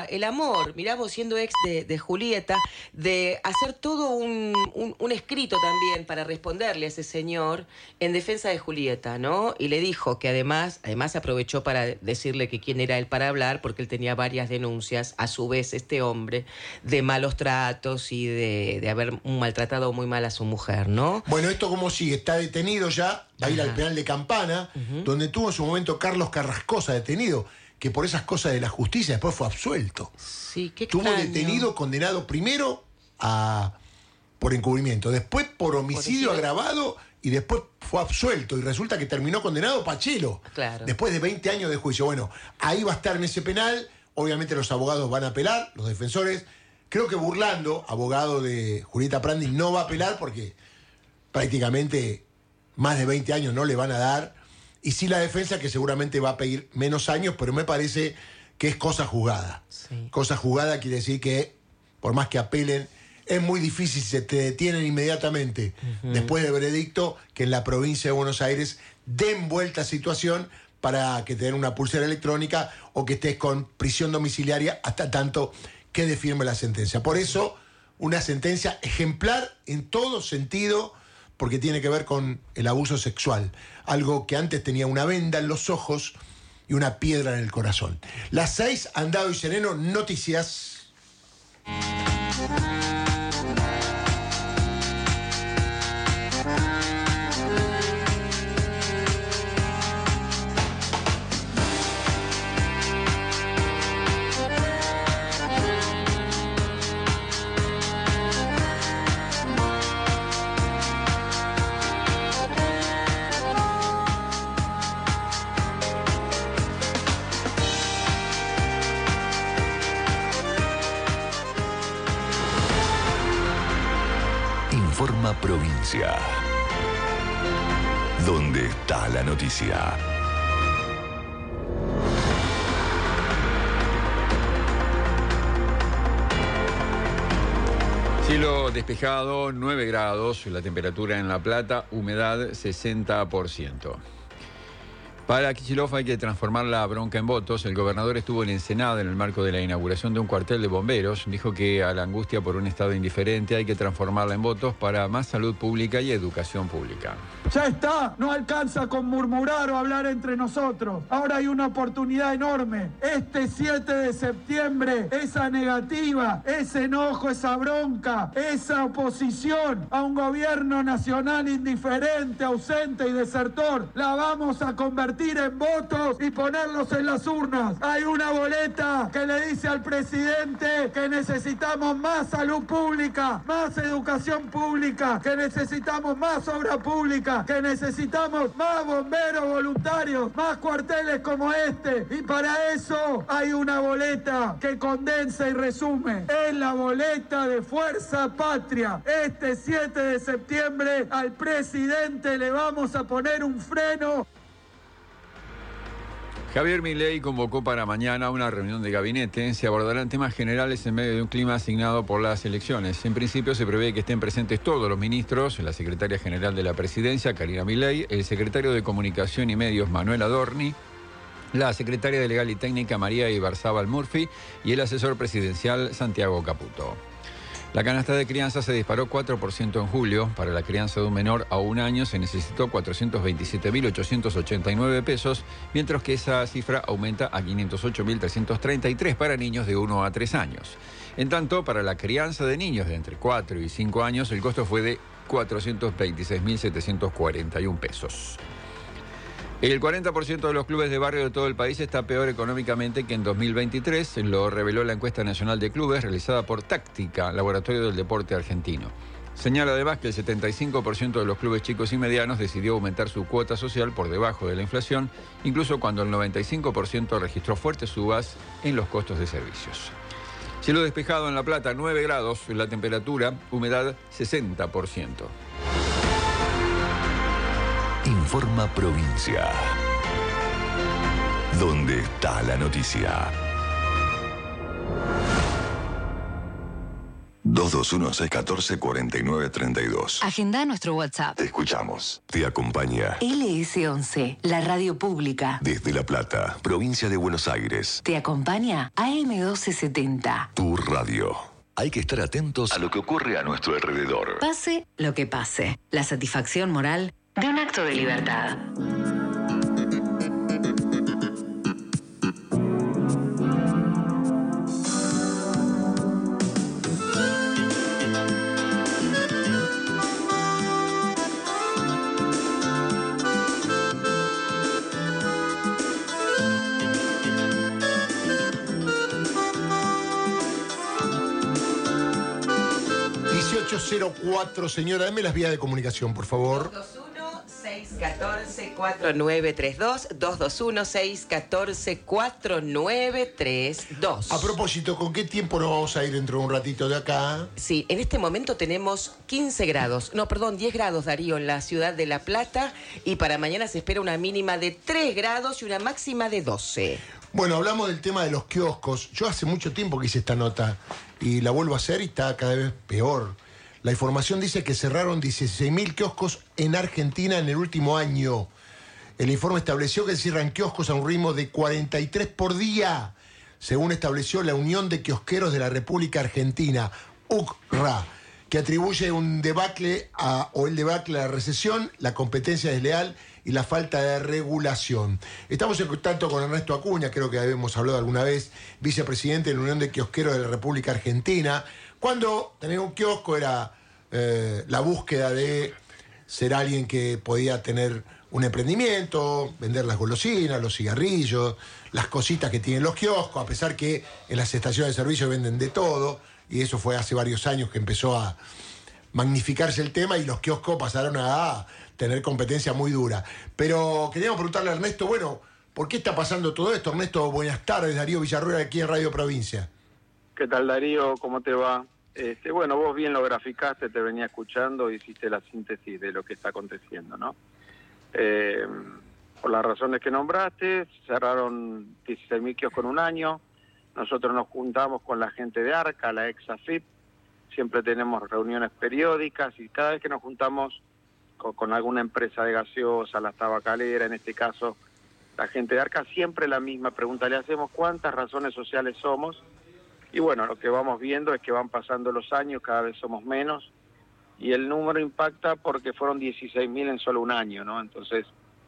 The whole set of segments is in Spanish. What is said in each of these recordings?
el amor, mirá vos siendo ex de Julieta, de hacer todo un escrito también para responderle a ese señor en defensa de Julieta, ¿no? Y le dijo que además aprovechó para decirle que quién era él para hablar, porque él tenía varias denuncias, a su vez este hombre, de malos tratos y de haber maltratado muy mal a su mujer, ¿no? Bueno, ¿esto cómo sigue? Está detenido ya, va a ir al penal de Campana, donde tuvo en su momento Carlos Carrascosa detenido, que por esas cosas de la justicia después fue absuelto. Sí, qué Estuvo extraño. detenido, condenado primero por encubrimiento, después por homicidio agravado y después fue absuelto. Y resulta que terminó condenado Pachelo. Claro. Después de 20 años de juicio. Bueno, ahí va a estar en ese penal. Obviamente los abogados van a apelar, los defensores. Creo que Burlando, abogado de Julieta Prandi, no va a apelar porque prácticamente más de 20 años no le van a dar. Y sí la defensa, que seguramente va a pedir menos años, pero me parece que es cosa juzgada. Sí. Cosa juzgada quiere decir que, por más que apelen, es muy difícil si se te detienen inmediatamente después del veredicto, que en la provincia de Buenos Aires den vuelta a situación para que te den una pulsera electrónica o que estés con prisión domiciliaria hasta tanto quede firme la sentencia. Por eso, una sentencia ejemplar en todo sentido, porque tiene que ver con el abuso sexual. Algo que antes tenía una venda en los ojos y una piedra en el corazón. Las 6, Andado y Sereno, noticias. Informa Provincia. ¿Dónde está la noticia? Cielo despejado, 9 grados, la temperatura en La Plata, humedad 60%. Para Kicillof hay que transformar la bronca en votos. El gobernador estuvo en Ensenada en el marco de la inauguración de un cuartel de bomberos. Dijo que a la angustia por un estado indiferente hay que transformarla en votos para más salud pública y educación pública. Ya está, no alcanza con murmurar o hablar entre nosotros. Ahora hay una oportunidad enorme. Este 7 de septiembre, esa negativa, ese enojo, esa bronca, esa oposición a un gobierno nacional indiferente, ausente y desertor, la vamos a convertir en votos y ponerlos en las urnas. Hay una boleta que le dice al presidente que necesitamos más salud pública, más educación pública, que necesitamos más obra pública, que necesitamos más bomberos voluntarios, más cuarteles como este. Y para eso hay una boleta que condensa y resume. Es la boleta de Fuerza Patria. Este 7 de septiembre al presidente le vamos a poner un freno. Javier Milei convocó para mañana una reunión de gabinete. Se abordarán temas generales en medio de un clima asignado por las elecciones. En principio se prevé que estén presentes todos los ministros, la secretaria general de la presidencia, Karina Milei, el secretario de Comunicación y Medios, Manuel Adorni, la secretaria de Legal y Técnica, María Ibarzábal Murphy, y el asesor presidencial, Santiago Caputo. La canasta de crianza se disparó 4% en julio. Para la crianza de un menor a 1 año se necesitó 427.889 pesos, mientras que esa cifra aumenta a 508.333 para niños de 1 a 3 años. En tanto, para la crianza de niños de entre 4 y 5 años, el costo fue de 426.741 pesos. El 40% de los clubes de barrio de todo el país está peor económicamente que en 2023, lo reveló la encuesta nacional de clubes realizada por Táctica, Laboratorio del Deporte Argentino. Señala además que el 75% de los clubes chicos y medianos decidió aumentar su cuota social por debajo de la inflación, incluso cuando el 95% registró fuertes subas en los costos de servicios. Cielo despejado en La Plata, 9 grados, la temperatura, humedad 60%. Informa Provincia. ¿Dónde está la noticia? 221-614-4932. Agenda nuestro WhatsApp. Te escuchamos. Te acompaña LS11, la radio pública. desde La Plata, provincia de Buenos Aires. Te acompaña AM1270. Tu radio. Hay que estar atentos a lo que ocurre a nuestro alrededor. Pase lo que pase. La satisfacción moral de un acto de libertad. Señora, dame las vías de comunicación, por favor. 221-614-4932. 221-614-4932. A propósito, ¿con qué tiempo nos vamos a ir dentro de un ratito de acá? Sí, en este momento tenemos 15 grados, no, perdón, 10 grados, Darío, en la ciudad de La Plata, y para mañana se espera una mínima de 3 grados y una máxima de 12. Bueno, hablamos del tema de los kioscos. Yo hace mucho tiempo que hice esta nota y la vuelvo a hacer y está cada vez peor. La información dice que cerraron 16.000 kioscos en Argentina en el último año. El informe estableció que cierran kioscos a un ritmo de 43 por día, según estableció la Unión de Kiosqueros de la República Argentina, UCRA, que atribuye el debacle a la recesión, la competencia desleal y la falta de regulación. Estamos en contacto con Ernesto Acuña, creo que habíamos hablado alguna vez, vicepresidente de la Unión de Kiosqueros de la República Argentina. Cuando tener un kiosco era la búsqueda de ser alguien que podía tener un emprendimiento, vender las golosinas, los cigarrillos, las cositas que tienen los kioscos, a pesar que en las estaciones de servicio venden de todo, y eso fue hace varios años que empezó a magnificarse el tema y los kioscos pasaron a tener competencia muy dura. Pero queríamos preguntarle a Ernesto, bueno, ¿por qué está pasando todo esto? Ernesto, buenas tardes, Darío Villarruel aquí en Radio Provincia. ¿Qué tal, Darío? ¿Cómo te va? Bueno, vos bien lo graficaste, te venía escuchando y hiciste la síntesis de lo que está aconteciendo, ¿no? Por las razones que nombraste, cerraron 16.000 kioscos en un año. Nosotros nos juntamos con la gente de ARCA, la ex-AFIP, siempre tenemos reuniones periódicas y cada vez que nos juntamos con alguna empresa de gaseosa, la tabacalera, en este caso la gente de ARCA, siempre la misma pregunta le hacemos: ¿cuántas razones sociales somos? Y bueno, lo que vamos viendo es que van pasando los años, cada vez somos menos, y el número impacta porque fueron 16.000 en solo un año, ¿no? Entonces,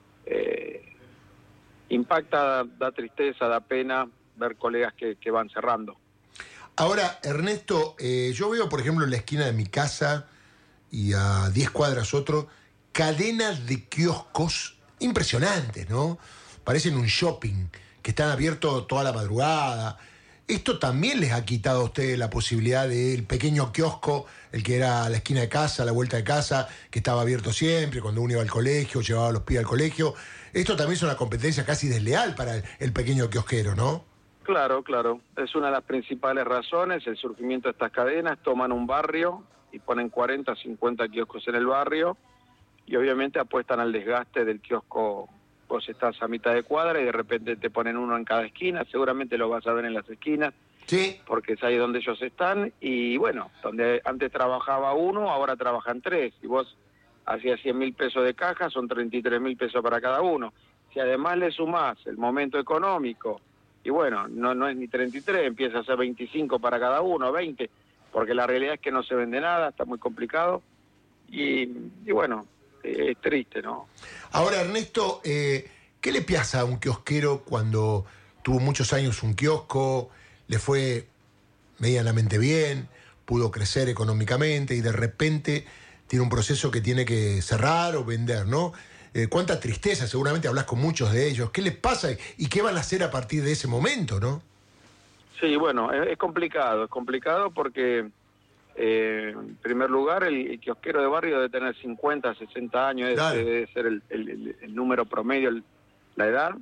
impacta, da tristeza, da pena ver colegas que van cerrando. Ahora, Ernesto, yo veo, por ejemplo, en la esquina de mi casa y a 10 cuadras otro, cadenas de kioscos impresionantes, ¿no? Parecen un shopping, que están abiertos toda la madrugada. ¿Esto también les ha quitado a ustedes la posibilidad del pequeño kiosco, el que era a la esquina de casa, a la vuelta de casa, que estaba abierto siempre, cuando uno iba al colegio, llevaba a los pibes al colegio? Esto también es una competencia casi desleal para el pequeño kiosquero, ¿no? Claro, claro. Es una de las principales razones, el surgimiento de estas cadenas. Toman un barrio y ponen 40, 50 kioscos en el barrio y obviamente apuestan al desgaste del kiosco. Vos estás a mitad de cuadra y de repente te ponen uno en cada esquina, seguramente lo vas a ver en las esquinas, sí, porque es ahí donde ellos están, y bueno, donde antes trabajaba uno, ahora trabajan tres, y vos hacías 100.000 pesos de caja, son 33.000 pesos para cada uno. Si además le sumás el momento económico, y bueno, no es ni 33, empieza a ser 25 para cada uno, 20, porque la realidad es que no se vende nada, está muy complicado, y bueno, es triste, ¿no? Ahora, Ernesto, ¿qué le pasa a un kiosquero cuando tuvo muchos años un kiosco, le fue medianamente bien, pudo crecer económicamente y de repente tiene un proceso que tiene que cerrar o vender, ¿no? Cuánta tristeza, seguramente hablas con muchos de ellos. ¿Qué les pasa y qué van a hacer a partir de ese momento, no? Sí, bueno, es complicado porque... en primer lugar, el kiosquero de barrio debe tener 50, 60 años, debe ser el número promedio, la edad.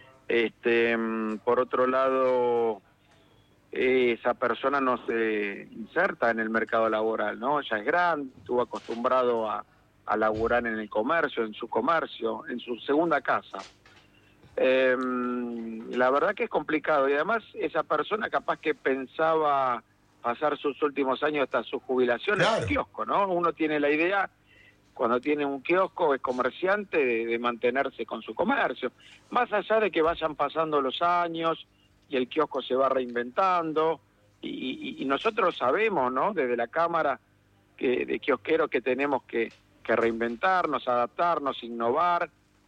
Por otro lado, esa persona no se inserta en el mercado laboral, ¿no? Ya es grande, estuvo acostumbrado a laburar en el comercio, en su segunda casa. La verdad que es complicado y además esa persona capaz que pensaba pasar sus últimos años hasta su jubilación en el kiosco, ¿no? Uno tiene la idea, cuando tiene un kiosco, es comerciante, de mantenerse con su comercio. Más allá de que vayan pasando los años y el kiosco se va reinventando, y nosotros sabemos, ¿no?, desde la Cámara de kiosqueros que tenemos que reinventarnos, adaptarnos, innovar,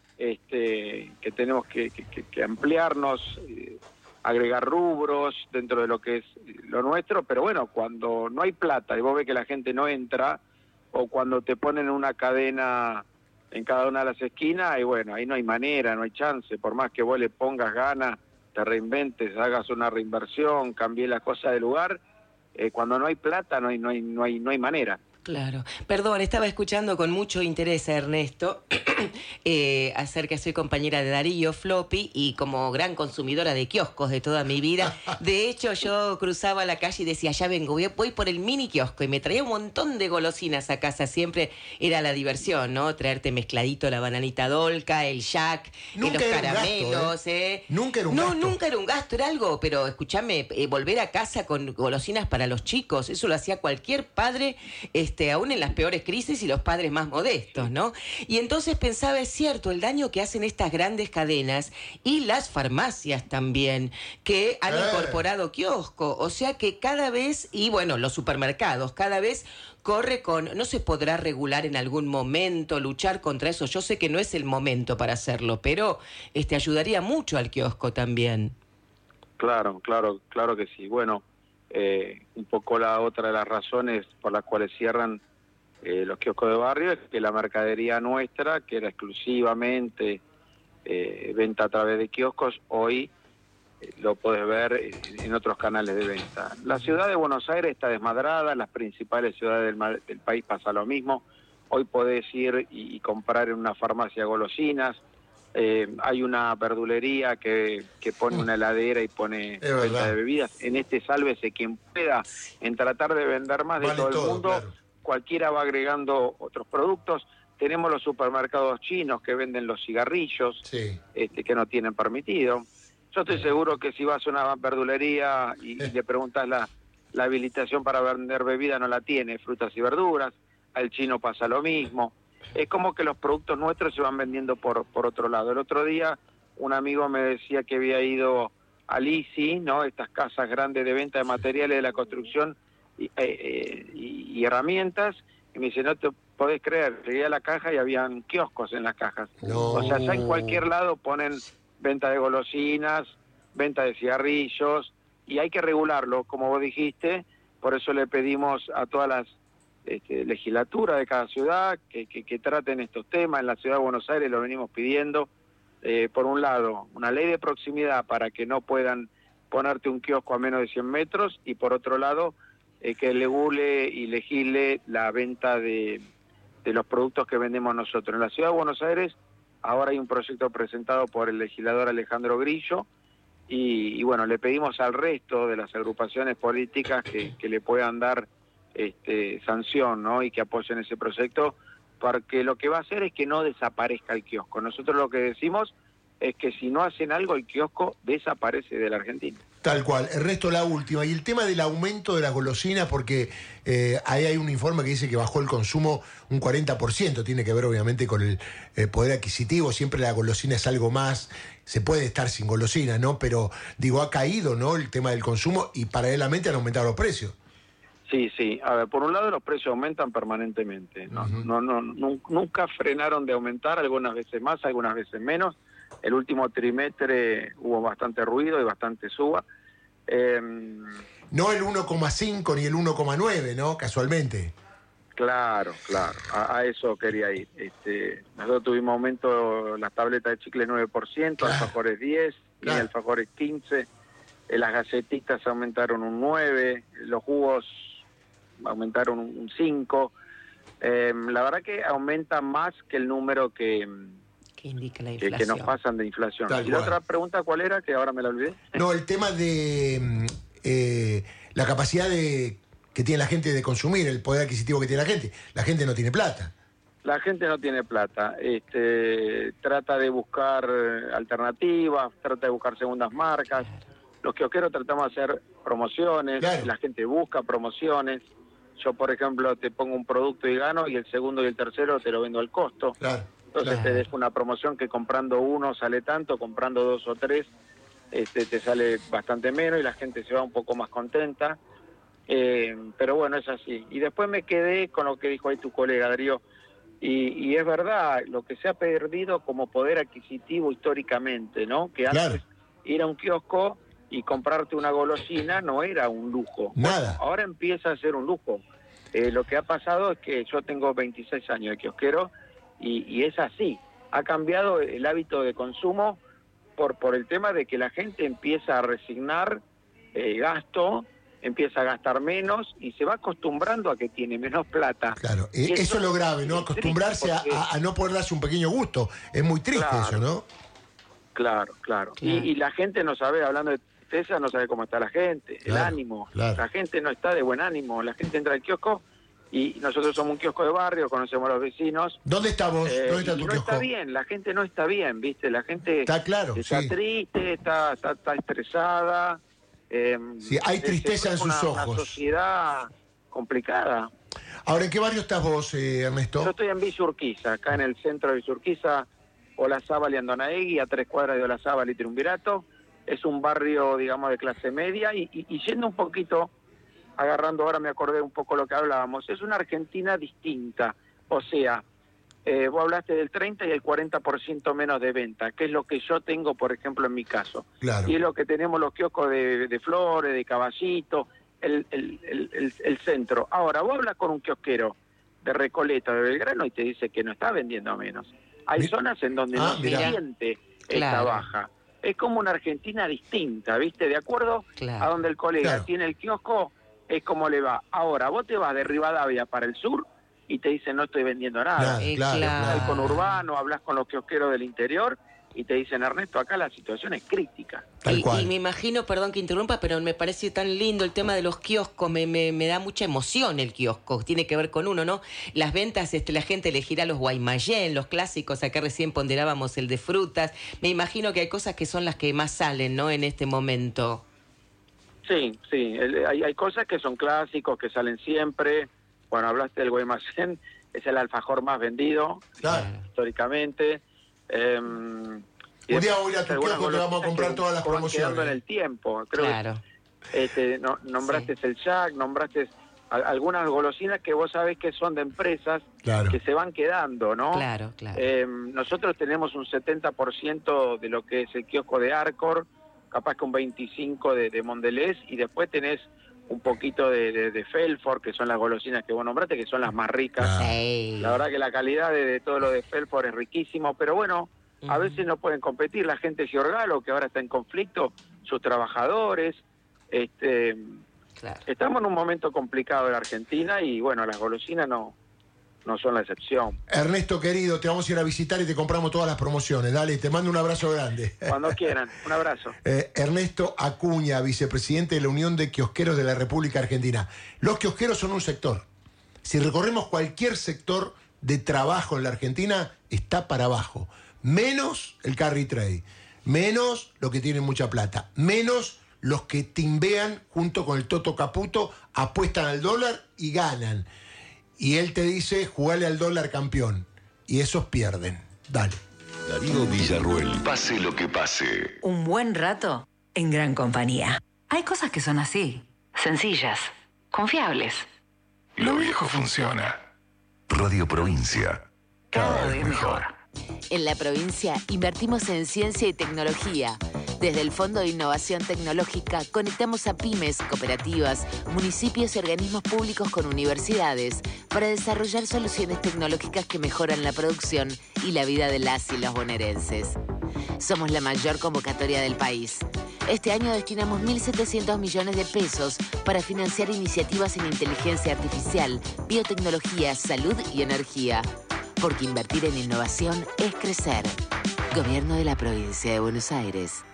que tenemos que ampliarnos, agregar rubros dentro de lo que es lo nuestro, pero bueno, cuando no hay plata y vos ves que la gente no entra, o cuando te ponen una cadena en cada una de las esquinas, y bueno, ahí no hay manera, no hay chance, por más que vos le pongas ganas, te reinventes, hagas una reinversión, cambies las cosas de lugar, cuando no hay plata no hay manera. Claro. Perdón, estaba escuchando con mucho interés a Ernesto acerca, soy compañera de Darío Floppy y como gran consumidora de kioscos de toda mi vida. De hecho, yo cruzaba la calle y decía, ya vengo, voy por el mini kiosco, y me traía un montón de golosinas a casa. Siempre era la diversión, ¿no? Traerte mezcladito la bananita dolca, el jack, los caramelos. Nunca era un gasto. No, nunca era un gasto, era algo, pero escúchame, volver a casa con golosinas para los chicos, eso lo hacía cualquier padre, aún en las peores crisis, y los padres más modestos, ¿no? Y entonces pensaba, es cierto, el daño que hacen estas grandes cadenas y las farmacias también, que han incorporado kiosco, o sea que cada vez, y bueno, los supermercados, cada vez corre con, no se podrá regular en algún momento, luchar contra eso. Yo sé que no es el momento para hacerlo, pero ayudaría mucho al kiosco también. Claro que sí. Bueno, un poco la otra de las razones por las cuales cierran los kioscos de barrio es que la mercadería nuestra, que era exclusivamente venta a través de kioscos, hoy lo podés ver en otros canales de venta. La ciudad de Buenos Aires está desmadrada, en las principales ciudades del país pasa lo mismo. Hoy podés ir y comprar en una farmacia golosinas. Hay una verdulería que pone una heladera y pone venta de bebidas. En sálvese quien pueda, en tratar de vender más de todo el mundo, claro. Cualquiera va agregando otros productos. Tenemos los supermercados chinos que venden los cigarrillos, que no tienen permitido. Yo estoy seguro que si vas a una verdulería y le preguntas la habilitación para vender bebida, no la tiene, frutas y verduras. Al chino pasa lo mismo. Es como que los productos nuestros se van vendiendo por otro lado. El otro día un amigo me decía que había ido a Lisi, ¿no? Estas casas grandes de venta de materiales de la construcción y herramientas, y me dice, no te podés creer, llegué a la caja y habían kioscos en las cajas. No. O sea, ya en cualquier lado ponen venta de golosinas, venta de cigarrillos, y hay que regularlo, como vos dijiste. Por eso le pedimos a todas las legislatura de cada ciudad que traten estos temas. En la ciudad de Buenos Aires lo venimos pidiendo, por un lado una ley de proximidad para que no puedan ponerte un kiosco a menos de 100 metros, y por otro lado que regule y legisle la venta de los productos que vendemos nosotros. En la ciudad de Buenos Aires ahora hay un proyecto presentado por el legislador Alejandro Grillo, y bueno, le pedimos al resto de las agrupaciones políticas que le puedan dar sanción, ¿no? Y que apoyen ese proyecto, porque lo que va a hacer es que no desaparezca el kiosco. Nosotros lo que decimos es que si no hacen algo, el kiosco desaparece de la Argentina. Tal cual. El resto, la última. Y el tema del aumento de las golosinas, porque ahí hay un informe que dice que bajó el consumo un 40%. Tiene que ver, obviamente, con el poder adquisitivo. Siempre la golosina es algo más. Se puede estar sin golosina, ¿no? Pero, digo, ha caído, ¿no?, el tema del consumo, y paralelamente han aumentado los precios. Sí. A ver, por un lado los precios aumentan permanentemente. Nunca frenaron de aumentar, algunas veces más, algunas veces menos. El último trimestre hubo bastante ruido y bastante suba. No el 1,5 ni el 1,9, ¿no? Casualmente. Claro. A eso quería ir. Nosotros tuvimos aumento, las tabletas de chicle 9%, alfajores 10, y alfajores 15. Las galletitas aumentaron un 9, los jugos aumentaron un 5. La verdad que aumenta más que el número que indica la inflación, que nos pasan de inflación. ¿Y la otra pregunta cuál era? Que ahora me la olvidé. No, el tema de la capacidad que tiene la gente de consumir, el poder adquisitivo que tiene la gente. La gente no tiene plata. La gente no tiene plata. Trata de buscar alternativas, trata de buscar segundas marcas. los kiosqueros tratamos de hacer promociones, Claro. la gente busca promociones. Yo, por ejemplo, te pongo un producto y gano, y el segundo y el tercero te lo vendo al costo. Claro. Entonces Claro. te dejo una promoción que comprando uno sale tanto, comprando 2 o 3 te sale bastante menos y la gente se va un poco más contenta. Pero bueno, es así. Y después me quedé con lo que dijo ahí tu colega, Darío. Y es verdad, lo que se ha perdido como poder adquisitivo históricamente, ¿no? Que antes Claro. ir a un kiosco y comprarte una golosina no era un lujo. Nada. Bueno, ahora empieza a ser un lujo. Lo que ha pasado es que yo tengo 26 años de kiosquero y es así. Ha cambiado el hábito de consumo por el tema de que la gente empieza a resignar gasto, empieza a gastar menos y se va acostumbrando a que tiene menos plata. Claro, Y eso es lo grave, ¿no? es triste Acostumbrarse porque- a no poder darse un pequeño gusto. Es muy triste Claro. eso, ¿no? Claro. Claro. Y la gente no sabe, hablando de tristeza, no sabe cómo está la gente, el Claro, ánimo. claro. La gente no está de buen ánimo. La gente entra al kiosco y nosotros somos un kiosco de barrio, conocemos a los vecinos. ¿Dónde estamos? ¿Dónde está Y tu no kiosco? está bien, la gente no está bien, ¿viste? La gente Está claro, está sí. triste, está estresada. Sí, hay tristeza en sus Una ojos. sociedad complicada. Ahora, ¿en qué barrio estás vos, Ernesto? Yo estoy en Villa Urquiza, acá en el centro de Villa Urquiza, Olazábal y Andonaegui, a 3 cuadras de Olazábal y Triunvirato. Es un barrio, digamos, de clase media y yendo un poquito, agarrando ahora me acordé un poco lo que hablábamos, es una Argentina distinta. O sea, vos hablaste del 30 y el 40% menos de venta, que es lo que yo tengo, por ejemplo, en mi caso. Claro. Y es lo que tenemos los kioscos de Flores, de Caballito, el centro. Ahora, vos hablas con un kiosquero de Recoleta, de Belgrano, y te dice que no está vendiendo menos. Hay Mi- zonas en donde no se mirá. siente esta Claro. baja. Es como una Argentina distinta, ¿viste? De acuerdo Claro. a donde el colega Claro. tiene el kiosco, es como le va. Ahora, vos te vas de Rivadavia para el sur y te dicen no estoy vendiendo nada. Claro, claro, claro. Hablas con Urbano, hablas con los kiosqueros del interior y te dicen, Ernesto, acá la situación es crítica. Tal cual. Y me imagino, perdón que interrumpa, pero me parece tan lindo el tema de los kioscos, me da mucha emoción el kiosco, tiene que ver con uno, ¿no? Las ventas, la gente elegirá los Guaymallén, los clásicos, acá recién ponderábamos el de frutas, me imagino que hay cosas que son las que más salen, ¿no? En este momento. Sí, hay cosas que son clásicos, que salen siempre. Bueno, hablaste del Guaymallén, es el alfajor más vendido Claro. históricamente. Un día voy a ir a tu algunas kiosco, te vamos a golosinas comprar que todas las van promociones. quedando en el tiempo. Creo Claro. que nombraste el Jack, nombraste algunas golosinas que vos sabés que son de empresas Claro. que se van quedando, ¿no? Claro. Nosotros tenemos un 70% de lo que es el kiosco de Arcor, capaz que un 25% de Mondelez, y después tenés un poquito de Felford, que son las golosinas que vos nombraste, que son las más ricas. Claro. Sí. La verdad que la calidad de todo lo de Felford es riquísimo, pero bueno, a Ujú. veces no pueden competir. La gente de Giorgalo, que ahora está en conflicto, sus trabajadores. Claro. Estamos en un momento complicado en Argentina y bueno, las golosinas no son la excepción. Ernesto, querido, te vamos a ir a visitar y te compramos todas las promociones. Dale, te mando un abrazo grande. Cuando quieran, un abrazo. Ernesto Acuña, vicepresidente de la Unión de Kiosqueros de la República Argentina. Los kiosqueros son un sector. Si recorremos cualquier sector de trabajo en la Argentina, está para abajo. Menos el carry trade, menos los que tienen mucha plata, menos los que timbean junto con el Toto Caputo, apuestan al dólar y ganan. Y él te dice, jugale al dólar campeón. Y esos pierden. Dale. Darío Villarruel. Pase lo que pase. Un buen rato en gran compañía. Hay cosas que son así, sencillas, confiables. Lo viejo funciona. Radio Provincia. Cada vez mejor. En la provincia invertimos en ciencia y tecnología. Desde el Fondo de Innovación Tecnológica conectamos a pymes, cooperativas, municipios y organismos públicos con universidades para desarrollar soluciones tecnológicas que mejoran la producción y la vida de las y los bonaerenses. Somos la mayor convocatoria del país. Este año destinamos 1.700 millones de pesos para financiar iniciativas en inteligencia artificial, biotecnología, salud y energía. Porque invertir en innovación es crecer. Gobierno de la Provincia de Buenos Aires.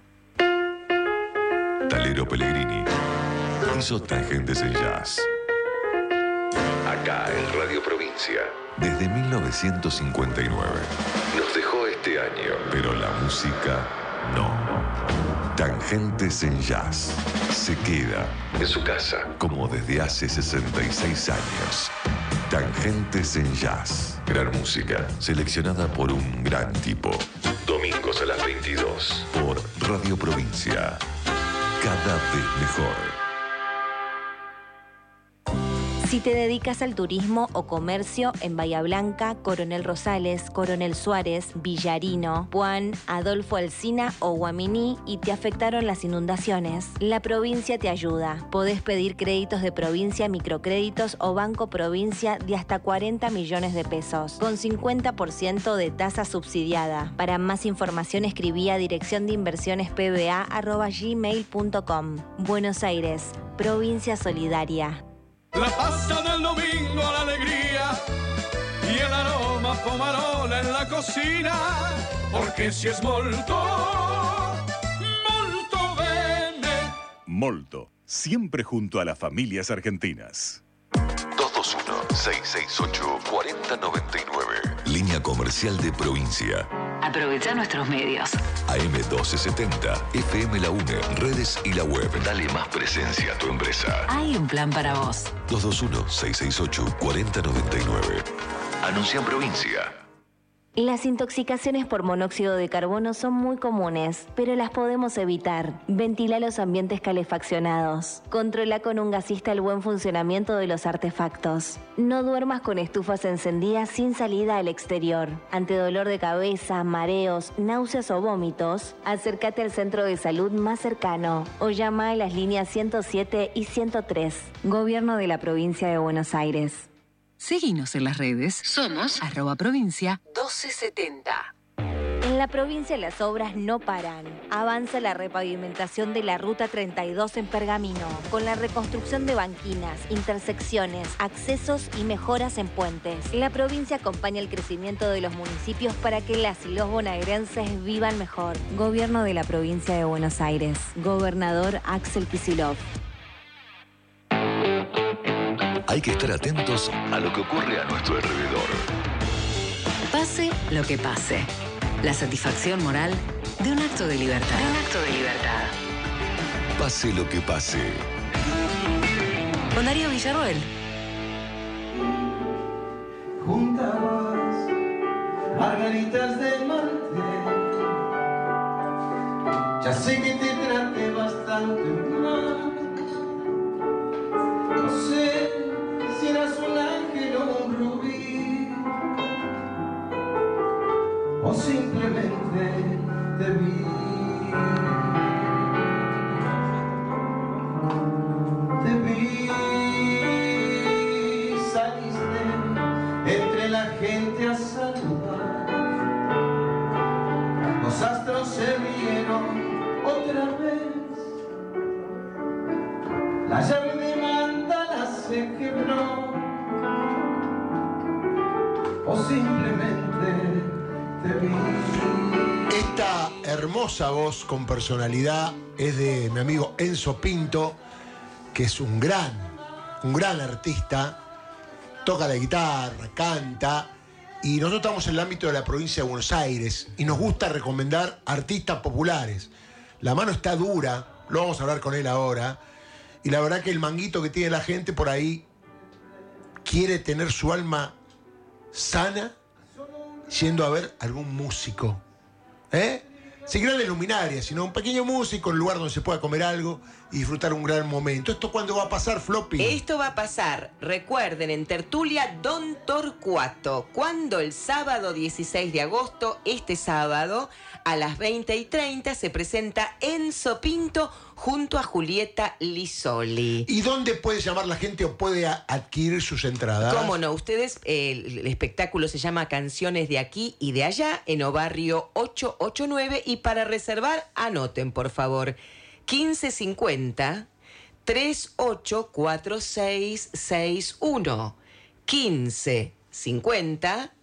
Talero Pellegrini hizo Tangentes en Jazz. Acá en Radio Provincia. Desde 1959. Nos dejó este año. Pero la música no. Tangentes en Jazz. Se queda en su casa como desde hace 66 años. Tangentes en Jazz. Gran música seleccionada por un gran tipo. Domingos a las 22 por Radio Provincia. Cada vez mejor. Si te dedicas al turismo o comercio en Bahía Blanca, Coronel Rosales, Coronel Suárez, Villarino, Puan, Adolfo Alsina o Guaminí y te afectaron las inundaciones, la provincia te ayuda. Podés pedir créditos de provincia, microcréditos o Banco Provincia de hasta 40 millones de pesos, con 50% de tasa subsidiada. Para más información escribí a direcciondeinversionespba@gmail.com. Buenos Aires, provincia solidaria. La pasta del domingo a la alegría y el aroma pomarola en la cocina, porque si es molto, molto bene. Molto, siempre junto a las familias argentinas. 221-668-4099. Línea comercial de Provincia. Aprovecha nuestros medios. AM1270, FM La UNE, redes y la web. Dale más presencia a tu empresa. Hay un plan para vos. 221-668-4099. Anuncia en Provincia. Las intoxicaciones por monóxido de carbono son muy comunes, pero las podemos evitar. Ventila los ambientes calefaccionados. Controla con un gasista el buen funcionamiento de los artefactos. No duermas con estufas encendidas sin salida al exterior. Ante dolor de cabeza, mareos, náuseas o vómitos, acércate al centro de salud más cercano o llama a las líneas 107 y 103. Gobierno de la Provincia de Buenos Aires. Seguinos en las redes. Somos @provincia 1270. En la provincia las obras no paran. Avanza la repavimentación de la Ruta 32 en Pergamino, con la reconstrucción de banquinas, intersecciones, accesos y mejoras en puentes. La provincia acompaña el crecimiento de los municipios para que las y los bonaerenses vivan mejor. Gobierno de la Provincia de Buenos Aires. Gobernador Axel Kicillof. Hay que estar atentos a lo que ocurre a nuestro alrededor. Pase lo que pase. La satisfacción moral de un acto de libertad. Pase lo que pase. Con Darío Villarroel. Juntabas margaritas del mantel. Ya sé que te traté bastante mal. No sé si eras un ángel o un rubí, o simplemente te vi. Te vi, saliste entre la gente a saludar. Los astros se rieron otra vez. La llave de mandala se quebró, o simplemente te vi. Esta hermosa voz con personalidad es de mi amigo Enzo Pinto, que es un gran artista, toca la guitarra, canta, y nosotros estamos en el ámbito de la provincia de Buenos Aires y nos gusta recomendar artistas populares. La mano está dura, lo vamos a hablar con él ahora, y la verdad que el manguito que tiene la gente por ahí quiere tener su alma sana yendo a ver algún músico. Sin grandes luminarias, sino un pequeño músico en un lugar donde se pueda comer algo y disfrutar un gran momento. ¿Esto cuándo va a pasar, Floppy? Esto va a pasar, recuerden, en Tertulia Don Torcuato. ¿Cuándo? El sábado 16 de agosto, este sábado, a las 20:30, se presenta Enzo Pinto junto a Julieta Lisoli. ¿Y dónde puede llamar la gente o puede adquirir sus entradas? ¿Cómo no? Ustedes, el espectáculo se llama Canciones de Aquí y de Allá, en Obarrio 889, y para reservar, anoten, por favor, 1550 384661. 1550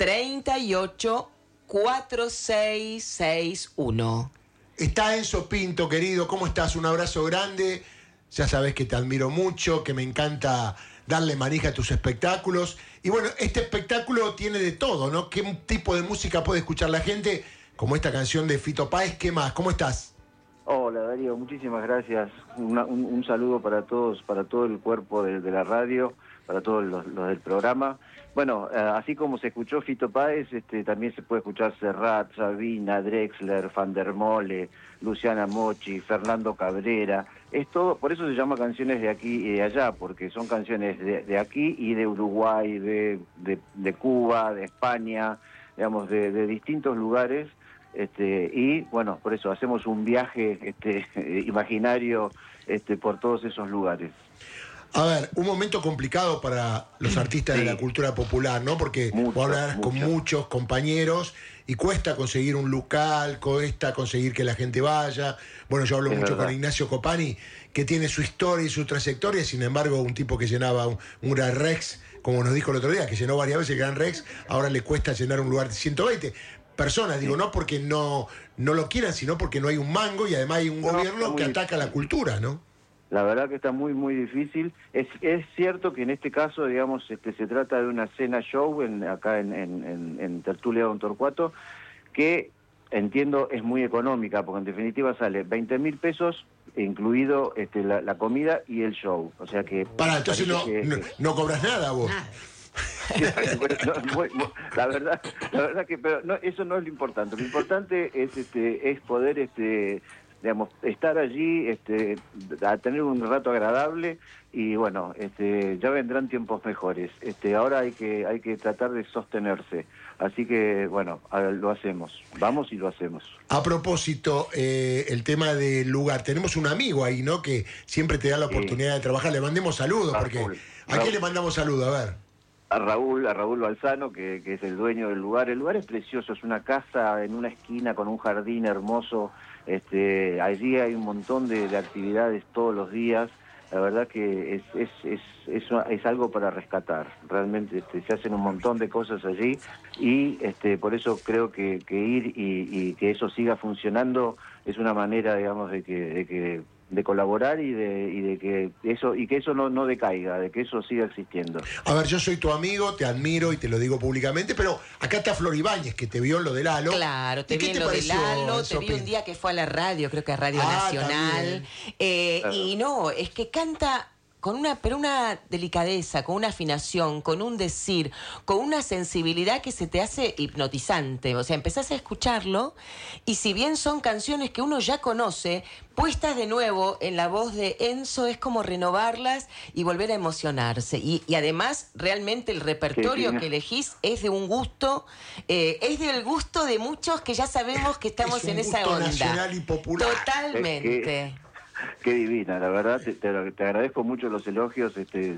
384661. Está Enzo Pinto, querido, ¿cómo estás? Un abrazo grande. Ya sabes que te admiro mucho, que me encanta darle manija a tus espectáculos. Y bueno, este espectáculo tiene de todo, ¿no? ¿Qué tipo de música puede escuchar la gente? Como esta canción de Fito Páez, ¿qué más? ¿Cómo estás? Hola Darío, muchísimas gracias. Un saludo para todos, para todo el cuerpo de la radio, para todos los del programa. Bueno, así como se escuchó Fito Páez, también se puede escuchar Serrat, Sabina, Drexler, Van der Mole, Luciana Mochi, Fernando Cabrera. Es todo, por eso se llama Canciones de Aquí y de Allá, porque son canciones de aquí y de Uruguay, de Cuba, de España, digamos, de distintos lugares. Y bueno, por eso hacemos un viaje imaginario por todos esos lugares. A ver, un momento complicado para los artistas de la cultura popular, ¿no? Porque vos hablarás con muchos compañeros y cuesta conseguir un local, cuesta conseguir que la gente vaya. Bueno, yo hablo mucho con Ignacio Copani, que tiene su historia y su trayectoria, sin embargo, un tipo que llenaba un Gran Rex, como nos dijo el otro día, que llenó varias veces el Gran Rex, ahora le cuesta llenar un lugar de 120 personas, digo, no porque no lo quieran, sino porque no hay un mango y además hay un gobierno que ataca la cultura, ¿no? La verdad que está muy, muy difícil. Es cierto que en este caso, digamos, se trata de una cena show acá en Tertulia Don Torcuato, que entiendo es muy económica, porque en definitiva sale 20.000 pesos, incluido la comida y el show. O sea que... entonces no cobras nada vos. La verdad que pero no, eso no es lo importante. Lo importante es poder digamos, estar allí, a tener un rato agradable y bueno, ya vendrán tiempos mejores. Ahora hay que tratar de sostenerse. Así que bueno, lo hacemos. Vamos y lo hacemos. A propósito, el tema del lugar, tenemos un amigo ahí, ¿no? Que siempre te da la oportunidad de trabajar. Le mandemos saludos, porque ¿a quién le mandamos saludos? A ver. A Raúl Balzano, que es el dueño del lugar. El lugar es precioso, es una casa en una esquina con un jardín hermoso. Allí hay un montón de actividades todos los días. La verdad que es algo para rescatar. Realmente se hacen un montón de cosas allí y por eso creo que ir y que eso siga funcionando es una manera, digamos, de colaborar y de que eso no decaiga, de que eso siga existiendo. A ver, yo soy tu amigo, te admiro y te lo digo públicamente, pero acá está Flor Ibáñez, que te vio en lo de Lalo. Claro, te vi en lo de Lalo, te vi un día que fue a la radio, creo que a Radio Nacional. Y no, es que canta con una delicadeza, con una afinación, con un decir, con una sensibilidad que se te hace hipnotizante. O sea, empezás a escucharlo y si bien son canciones que uno ya conoce, puestas de nuevo en la voz de Enzo es como renovarlas y volver a emocionarse. Y además, realmente el repertorio que elegís es de un gusto, es del gusto de muchos que ya sabemos que estamos en esa onda. Nacional y popular. Totalmente. Qué divina, la verdad, te agradezco mucho los elogios,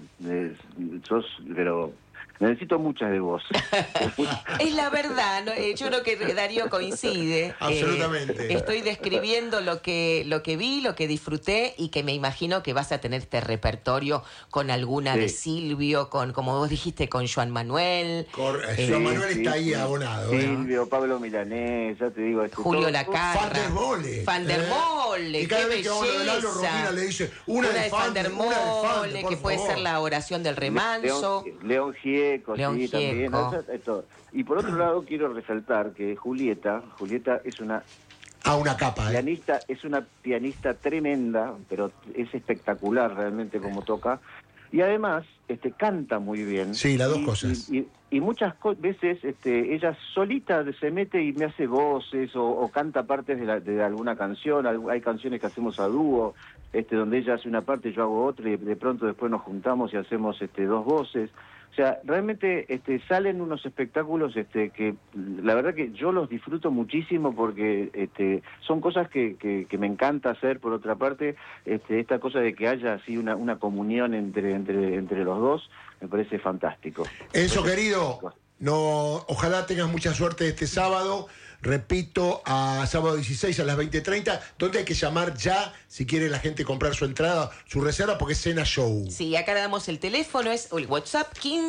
sos, pero necesito muchas de vos. Es la verdad, ¿no? Yo creo que Darío coincide. Absolutamente. Estoy describiendo lo que vi, lo que disfruté y que me imagino que vas a tener este repertorio con alguna de Silvio, como vos dijiste, con Joan Manuel. Joan Manuel está ahí abonado. Silvio, Pablo Milanés, ya te digo. Julio Lacarra. Van der Mole. Y cada vez que hablo de Lalo, Romina le dice una de Van der Mole, que puede ser la oración del remanso. León Gieco, sí, también. Y por otro lado quiero resaltar que Julieta es una capa, pianista, es una pianista tremenda, pero es espectacular realmente como toca. Y además canta muy bien. Sí, las dos cosas. Y muchas veces ella solita se mete y me hace voces o canta partes de alguna canción. Hay canciones que hacemos a dúo, donde ella hace una parte, yo hago otra y de pronto después nos juntamos y hacemos dos voces. O sea, realmente salen unos espectáculos que la verdad que yo los disfruto muchísimo porque son cosas que me encanta hacer. Por otra parte, esta cosa de que haya así una comunión entre los dos me parece fantástico. Enzo, querido, ojalá tengas mucha suerte este sábado. Repito, a sábado 16 a las 20:30, donde hay que llamar ya si quiere la gente comprar su entrada, su reserva, porque es cena show. Sí, acá le damos el teléfono, es el WhatsApp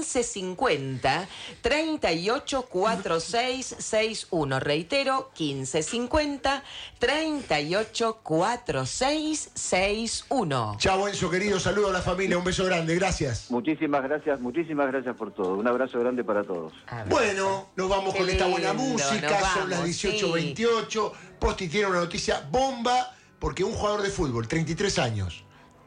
1550 384661. Reitero, 1550 384661. Chao, Enzo, querido, saludo a la familia, un beso grande, gracias. Muchísimas gracias por todo. Un abrazo grande para todos. Bueno, nos vamos con esta buena música, son las 18:28. Sí. Posti tiene una noticia bomba porque un jugador de fútbol, 33 años,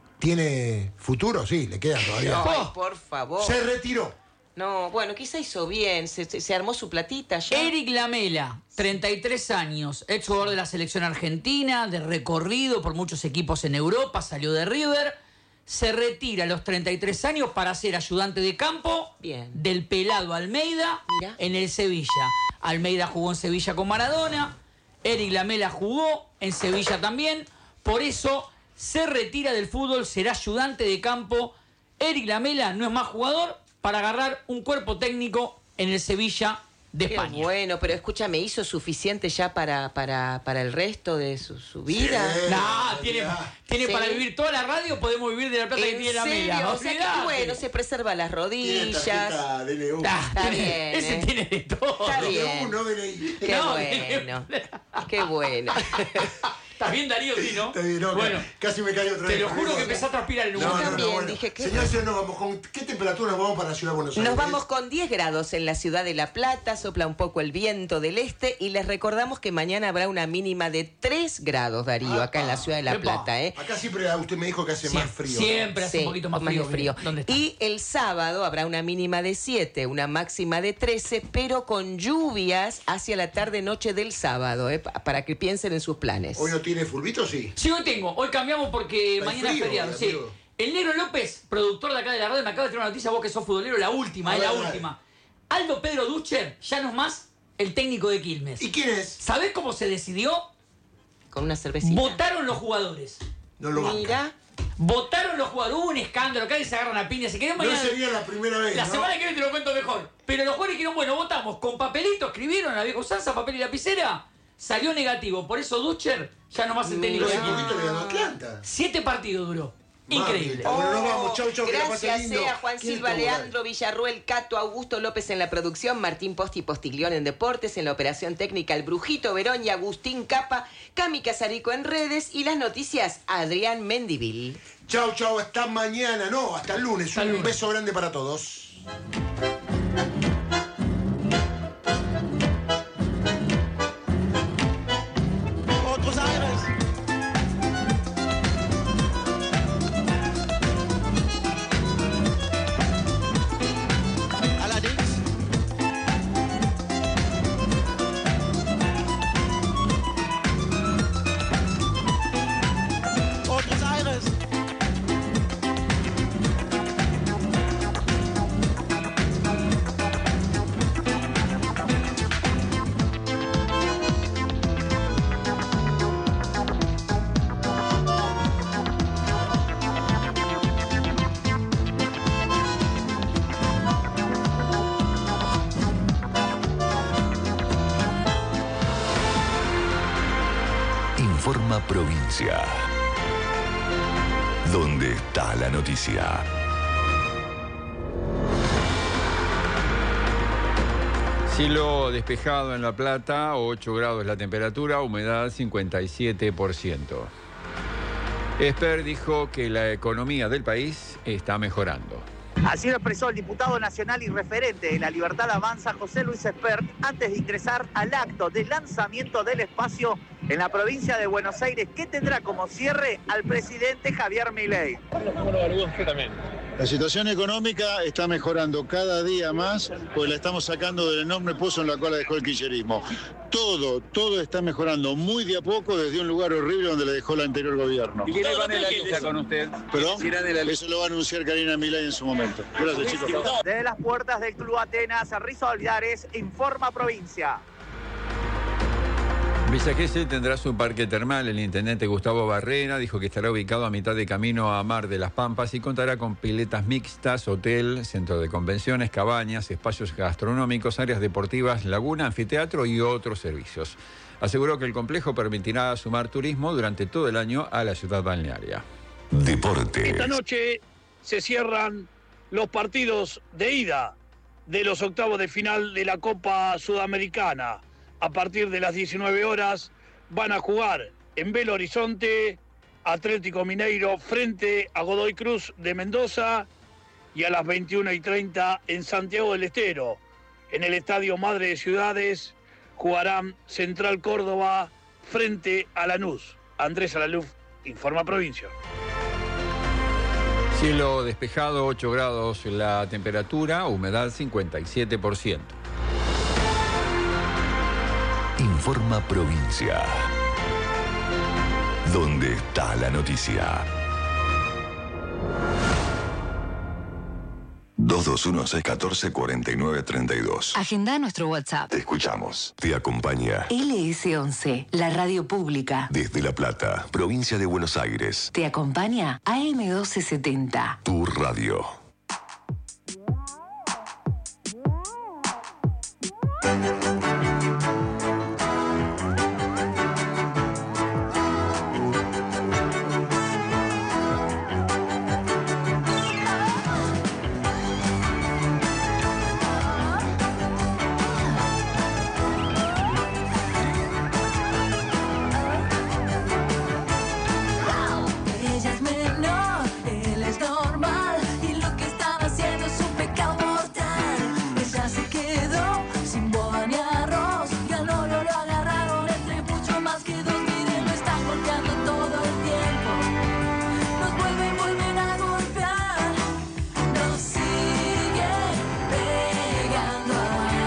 ¿tiene futuro? Sí, le quedan todavía. Ay, por favor. Se retiró. No, bueno, quizá hizo bien, se armó su platita ya. Eric Lamela, 33 años, ex jugador de la selección argentina, de recorrido por muchos equipos en Europa, salió de River, se retira a los 33 años para ser ayudante de campo del pelado Almeida en el Sevilla. Almeida jugó en Sevilla con Maradona, Eric Lamela jugó en Sevilla también, por eso se retira del fútbol, será ayudante de campo. Eric Lamela no es más jugador para agarrar un cuerpo técnico en el Sevilla de España. Bueno, pero escúchame, ¿hizo suficiente ya para el resto de su vida? No, tiene para vivir toda la radio, podemos vivir de la plata que tiene Lamela. O sea que bueno, se preserva las rodillas. Está bien. Ese tiene de todo. Está bien. Qué bueno. Qué bueno. ¿Estás bien, Darío? Sí, ¿no? No, bueno, casi me cayó otra vez. Te lo juro que empecé a transpirar el humo. Yo también bueno. dije que... Señor, nos vamos con... ¿Qué temperatura nos vamos para la ciudad de Buenos Aires? Nos vamos con 10 grados en la ciudad de La Plata, sopla un poco el viento del este y les recordamos que mañana habrá una mínima de 3 grados, Darío, acá en la ciudad de La Plata. Acá siempre usted me dijo que hace más frío. Siempre hace un poquito más frío. ¿Dónde está? Y el sábado habrá una mínima de 7, una máxima de 13, pero con lluvias hacia la tarde-noche del sábado, para que piensen en sus planes. ¿Hoy no tiene fulbito, sí? Sí, hoy tengo. Hoy cambiamos porque mañana es feriado. Sí. El Negro López, productor de acá de la radio, me acaba de tener una noticia, vos que sos futbolero, la última, la última. Aldo Pedro Ducher ya no es más el técnico de Quilmes. ¿Y quién es? ¿Sabés cómo se decidió? Con una cervecita. Votaron los jugadores. No lo Mira. Votaron los jugadores. Hubo un escándalo, acá se agarran a piña. Si querés mañana. No sería la primera vez. La semana que viene te lo cuento mejor. Pero los jugadores dijeron, bueno, votamos con papelito, escribieron a la vieja usanza, papel y lapicera. Salió negativo, por eso Ducher ya no más el técnico de Quilmes. 7 partidos duró. Increíble. Bueno, nos vamos. Chau, chau. Gracias a Juan Silva, Leandro Villarruel, Cato, Augusto López en la producción, Martín Posti Postiglión en deportes, en la operación técnica el Brujito Verón y Agustín Capa, Cami Casarico en redes y las noticias Adrián Mendivil. Chau, chau. Hasta mañana. No, hasta el lunes. Un beso grande para todos. Informa Provincia. ¿Dónde está la noticia? Cielo despejado en La Plata, 8 grados la temperatura, humedad 57%. Esper dijo que la economía del país está mejorando. Así lo expresó el diputado nacional y referente de La Libertad Avanza, José Luis Espert, antes de ingresar al acto de lanzamiento del espacio en la provincia de Buenos Aires, que tendrá como cierre al presidente Javier Milei. La situación económica está mejorando cada día más, pues la estamos sacando del enorme pozo en la cual la dejó el kirchnerismo. Todo está mejorando muy de a poco desde un lugar horrible donde le dejó el anterior gobierno. ¿Y quién va a la lista con usted? ¿Perdón? Eso lo va a anunciar Karina Milei en su momento. Gracias, chicos. Desde las puertas del Club Atenas, Rizo Olivares, Informa Provincia. Villa Gesell tendrá su parque termal. El intendente Gustavo Barrera dijo que estará ubicado a mitad de camino a Mar de las Pampas y contará con piletas mixtas, hotel, centro de convenciones, cabañas, espacios gastronómicos, áreas deportivas, laguna, anfiteatro y otros servicios. Aseguró que el complejo permitirá sumar turismo durante todo el año a la ciudad balnearia. Deportes. Esta noche se cierran los partidos de ida de los octavos de final de la Copa Sudamericana. A partir de las 19 horas van a jugar en Belo Horizonte, Atlético Mineiro frente a Godoy Cruz de Mendoza y a las 21:30 en Santiago del Estero. En el Estadio Madre de Ciudades jugarán Central Córdoba frente a Lanús. Andrés Alaluf, informa Provincia. Cielo despejado, 8 grados la temperatura, humedad 57%. Informa Provincia. ¿Dónde está la noticia? 221-614-4932. Agenda nuestro WhatsApp. Te escuchamos. Te acompaña. LS11, la radio pública. Desde La Plata, provincia de Buenos Aires. Te acompaña AM1270. Tu radio. Ella es menor, él es normal, y lo que están haciendo es un pecado mortal. Ella se quedó sin boda ni arroz, y al novio lo agarraron entre mucho más que dos. Miren, lo están golpeando todo el tiempo, nos vuelven a golpear, nos siguen pegando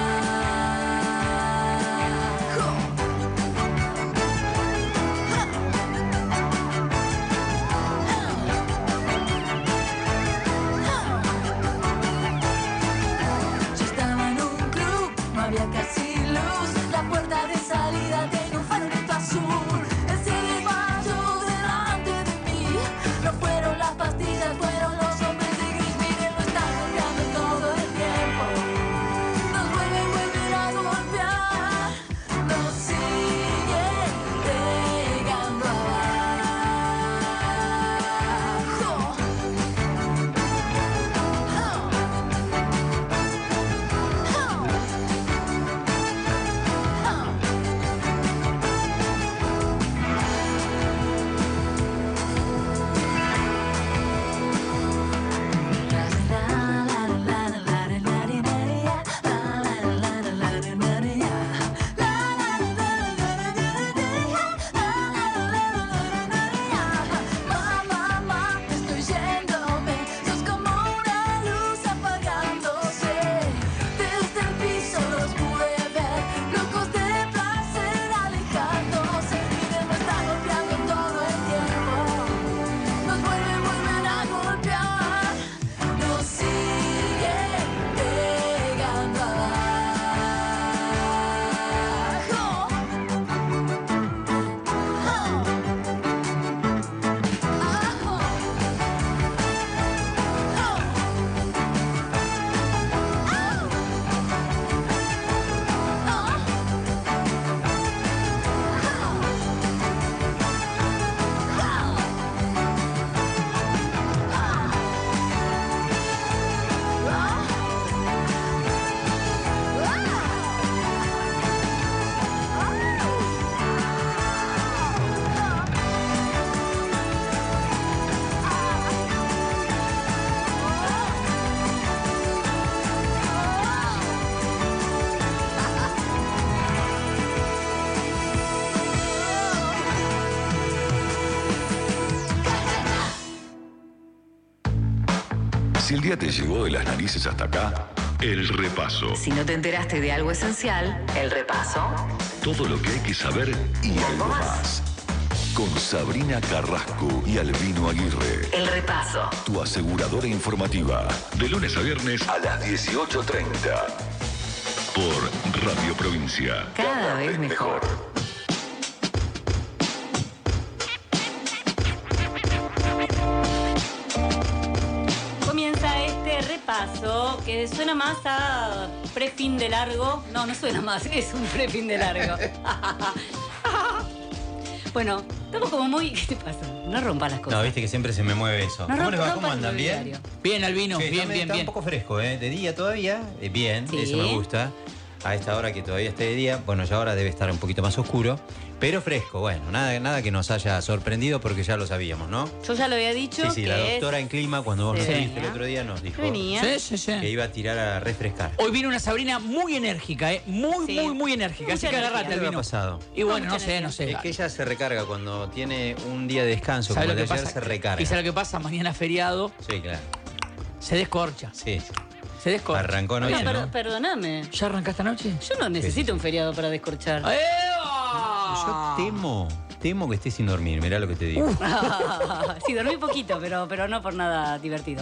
Yo estaba en un club, no había casi luz. La puerta de salida tenía un farolito azul. El cielo delante de mí. No fueron las pastillas, fueron los hombres de gris. Miren, lo están golpeando todo el tiempo. Nos vuelven a golpear. Nos siguen pegando Mamá, estoy yéndome. Sos como una luz apagándose. Desde el piso los pude ver, locos de placer alejándose. Miren, me está golpeando todo el tiempo. Nos vuelven a golpear. Nos siguen pegando Si el día te llegó de las narices hasta acá, el repaso. Si no te enteraste de algo esencial, el repaso. Todo lo que hay que saber y algo más. Con Sabrina Carrasco y Albino Aguirre. El repaso. Tu aseguradora informativa. De lunes a viernes a las 18:30. Por Radio Provincia. Cada vez mejor. Comienza este repaso que suena más a prefin de largo. No suena más, es un prefin de largo. Bueno, estamos como muy... ¿Qué te pasa? No rompas las cosas. No, viste que siempre se me mueve eso. No ¿Cómo les va? rompas ¿Cómo el andan? ¿Bien? mobiliario. Bien, Albino, Sí, bien. está un poco fresco, ¿eh? De día todavía, bien, Sí. eso me gusta. a esta hora que todavía esté de día. Bueno, ya ahora debe estar un poquito más oscuro, pero fresco. Bueno, nada que nos haya sorprendido porque ya lo sabíamos, ¿no? Yo ya lo había dicho. Sí, la doctora en clima, cuando vos nos venía. viste el otro día, nos dijo Sí. que iba a tirar a refrescar. Hoy viene una Sabrina muy enérgica, muy enérgica. Así que agarrate al ¿Qué ha vino. pasado? Y bueno, no sé. Es que ella se recarga cuando tiene un día de descanso, como el de ayer, se recarga. ¿Y sabe lo que pasa? Mañana feriado. Sí, claro. Se descorcha. Sí. Se descorcha. Arrancó anoche, ¿no? Perdóname. ¿Ya arrancaste anoche? Yo no necesito un feriado para descorchar. Yo temo que estés sin dormir, mirá lo que te digo. Sí, dormí poquito, pero no por nada divertido.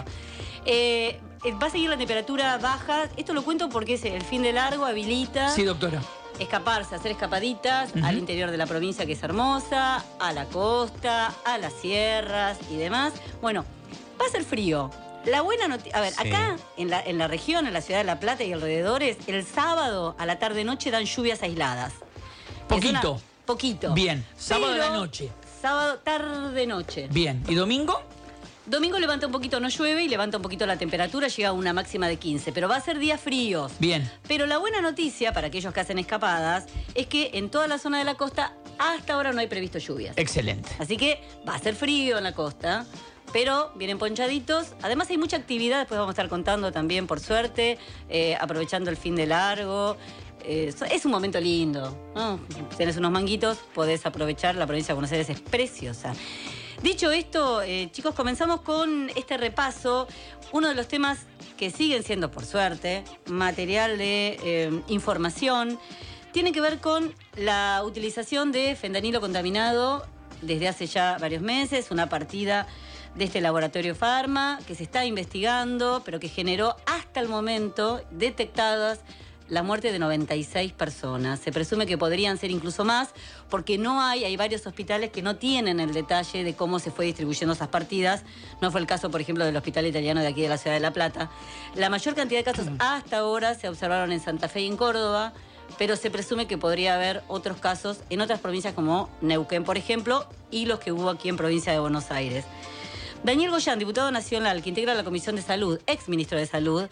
Va a seguir la temperatura baja. Esto lo cuento porque es el fin de largo, habilita. Sí, doctora. Escaparse, hacer escapaditas al interior de la provincia, que es hermosa, a la costa, a las sierras y demás. Bueno, va a ser frío. La buena noticia... A ver, acá en la región, en la ciudad de La Plata y alrededores, el sábado a la tarde-noche dan lluvias aisladas. Poquito. Poquito. Bien. Sábado a la Pero noche. Sábado, tarde-noche. Bien. ¿Y domingo? Domingo levanta un poquito, no llueve y levanta un poquito la temperatura, llega a una máxima de 15, pero va a ser días fríos. Bien. Pero la buena noticia para aquellos que hacen escapadas es que en toda la zona de la costa hasta ahora no hay previsto lluvias. Excelente. Así que va a ser frío en la costa, pero vienen ponchaditos. Además hay mucha actividad, después vamos a estar contando también, por suerte, aprovechando el fin de largo. Es un momento lindo, ¿no? Tenés unos manguitos, podés aprovechar. La provincia de Buenos Aires es preciosa. Dicho esto, chicos, comenzamos con este repaso. Uno de los temas que siguen siendo, por suerte, material de información, tiene que ver con la utilización de fentanilo contaminado desde hace ya varios meses, una partida de este laboratorio Pharma que se está investigando, pero que generó hasta el momento detectadas la muerte de 96 personas. Se presume que podrían ser incluso más, porque hay varios hospitales que no tienen el detalle de cómo se fue distribuyendo esas partidas. No fue el caso, por ejemplo, del Hospital Italiano de aquí de la ciudad de La Plata. La mayor cantidad de casos hasta ahora se observaron en Santa Fe y en Córdoba, pero se presume que podría haber otros casos en otras provincias como Neuquén, por ejemplo, y los que hubo aquí en provincia de Buenos Aires. Daniel Goyán, diputado nacional que integra la Comisión de Salud, ex ministro de Salud,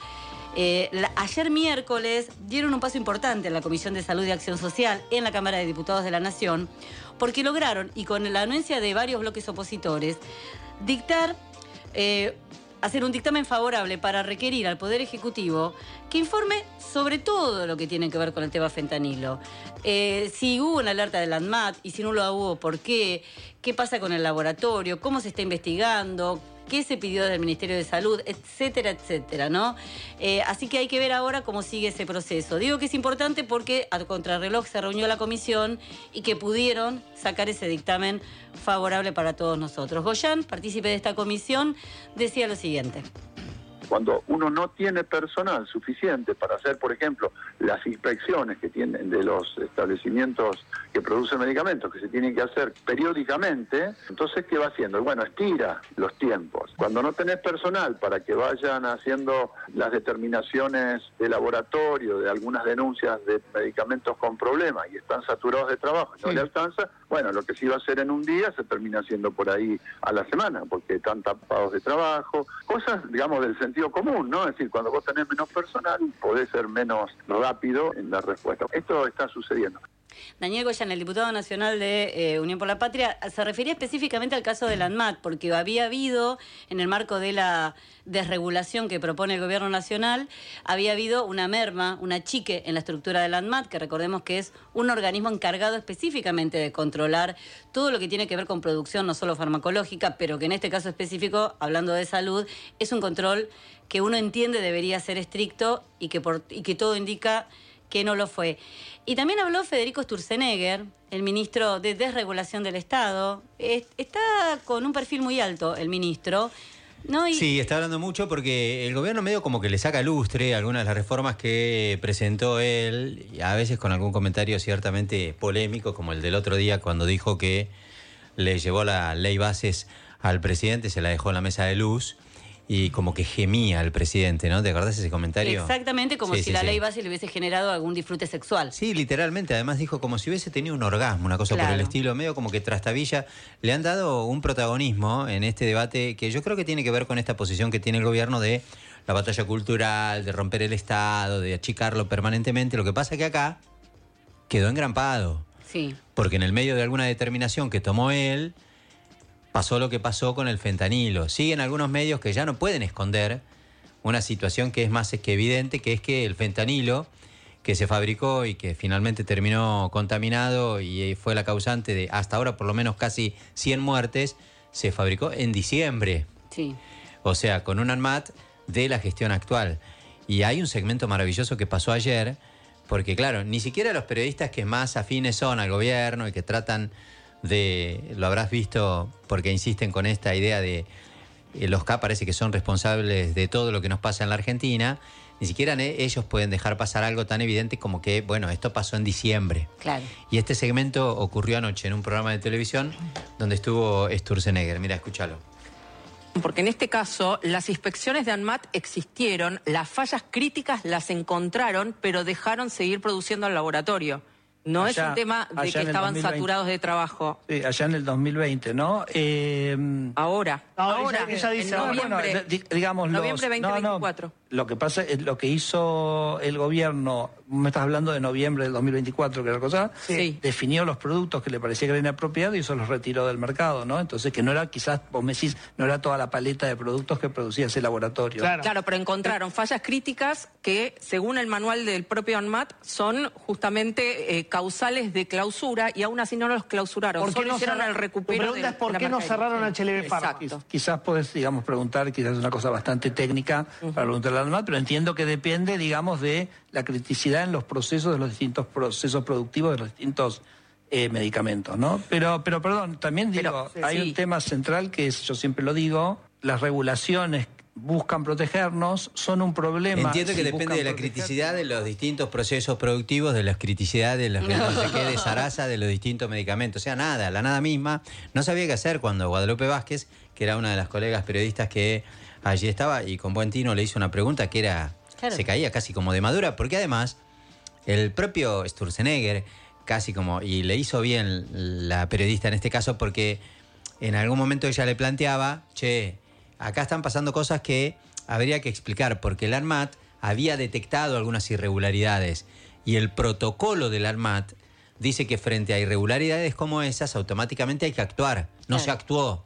ayer miércoles dieron un paso importante en la Comisión de Salud y Acción Social en la Cámara de Diputados de la Nación, porque lograron, y con la anuencia de varios bloques opositores, hacer un dictamen favorable para requerir al Poder Ejecutivo que informe sobre todo lo que tiene que ver con el tema fentanilo. Si hubo una alerta del ANMAT y si no lo hubo, ¿por qué? ¿Qué pasa con el laboratorio? ¿Cómo se está investigando? ¿Qué se pidió del Ministerio de Salud? Etcétera, etcétera, ¿no? Así que hay que ver ahora cómo sigue ese proceso. Digo que es importante porque a contrarreloj se reunió la comisión y que pudieron sacar ese dictamen favorable para todos nosotros. Goyán, partícipe de esta comisión, decía lo siguiente. Cuando uno no tiene personal suficiente para hacer, por ejemplo, las inspecciones que tienen de los establecimientos que producen medicamentos, que se tienen que hacer periódicamente, entonces, ¿qué va haciendo? Bueno, estira los tiempos. Cuando no tenés personal para que vayan haciendo las determinaciones de laboratorio, de algunas denuncias de medicamentos con problemas y están saturados de trabajo y no le alcanza, bueno, lo que se iba a hacer en un día se termina haciendo por ahí a la semana, porque están tapados de trabajo, cosas, digamos, del sentido común, ¿no? Es decir, cuando vos tenés menos personal, podés ser menos rápido en la respuesta. Esto está sucediendo. Daniel Goyán, el diputado nacional de Unión por la Patria, se refería específicamente al caso del ANMAT, porque había habido, en el marco de la desregulación que propone el gobierno nacional, había habido una merma, una chique en la estructura del ANMAT, que recordemos que es un organismo encargado específicamente de controlar todo lo que tiene que ver con producción, no solo farmacológica, pero que en este caso específico, hablando de salud, es un control que uno entiende debería ser estricto y que todo indica que no lo fue. Y también habló Federico Sturzenegger, el ministro de Desregulación del Estado. Está con un perfil muy alto el ministro, ¿no? Sí, está hablando mucho porque el gobierno medio como que le saca lustre a algunas de las reformas que presentó él, a veces con algún comentario ciertamente polémico, como el del otro día cuando dijo que le llevó la ley bases al presidente, se la dejó en la mesa de luz. y como que gemía el presidente, ¿no? ¿Te acordás ese comentario? Exactamente, como Sí, si sí, la sí. ley base le hubiese generado algún disfrute sexual. Sí, literalmente. Además dijo como si hubiese tenido un orgasmo, una cosa por Claro. el estilo. Medio como que trastabilla. Le han dado un protagonismo en este debate que yo creo que tiene que ver con esta posición que tiene el gobierno de la batalla cultural, de romper el Estado, de achicarlo permanentemente. Lo que pasa es que acá quedó engrampado. Sí. Porque en el medio de alguna determinación que tomó él, pasó lo que pasó con el fentanilo. Siguen algunos medios que ya no pueden esconder una situación que es más que evidente, que es que el fentanilo que se fabricó y que finalmente terminó contaminado y fue la causante de hasta ahora por lo menos casi 100 muertes, se fabricó en diciembre. Sí. O sea, con un ANMAT de la gestión actual. Y hay un segmento maravilloso que pasó ayer, porque claro, ni siquiera los periodistas que más afines son al gobierno y que tratan de, lo habrás visto porque insisten con esta idea de los K parece que son responsables de todo lo que nos pasa en la Argentina, ni siquiera ellos pueden dejar pasar algo tan evidente como que, bueno, esto pasó en diciembre. Claro. Y este segmento ocurrió anoche en un programa de televisión donde estuvo Sturzenegger. Mira, escúchalo. Porque en este caso las inspecciones de ANMAT existieron, las fallas críticas las encontraron, pero dejaron seguir produciendo al laboratorio. No es un tema de que estaban saturados de trabajo. Sí, allá en el 2020, ¿no? Ahora. Ella dice, en noviembre, bueno, digamos, noviembre 2024. Lo que pasa es lo que hizo el gobierno, me estás hablando de noviembre del 2024, que era la cosa, definió los productos que le parecía que eran inapropiados y eso los retiró del mercado, ¿no? Entonces, que no era, quizás, vos me decís, no era toda la paleta de productos que producía ese laboratorio. Claro, pero encontraron fallas críticas que, según el manual del propio ANMAT, son justamente causales de clausura y aún así no los clausuraron. ¿Por qué Solo no hicieron el recupero de la mercadería. Quizás podés, digamos, preguntar, quizás es una cosa bastante técnica para preguntarle al ANMAT, pero entiendo que depende, digamos, de la criticidad en los procesos de los distintos procesos productivos de los distintos medicamentos, ¿no? Pero perdón, también digo, hay un tema central que es, yo siempre lo digo, las regulaciones buscan protegernos, son un problema. Entiendo que depende de la criticidad de los distintos procesos productivos, de la criticidad de los de Sarasa, de los distintos medicamentos. O sea, nada, la nada misma. No sabía qué hacer cuando Guadalupe Vázquez, que era una de las colegas periodistas que allí estaba y con buen tino le hizo una pregunta que era, se caía casi como de madura, porque además el propio Sturzenegger, casi como, y le hizo bien la periodista en este caso, porque en algún momento ella le planteaba, che, acá están pasando cosas que habría que explicar, porque el ANMAT había detectado algunas irregularidades y el protocolo del ANMAT dice que frente a irregularidades como esas automáticamente hay que actuar. No se actuó.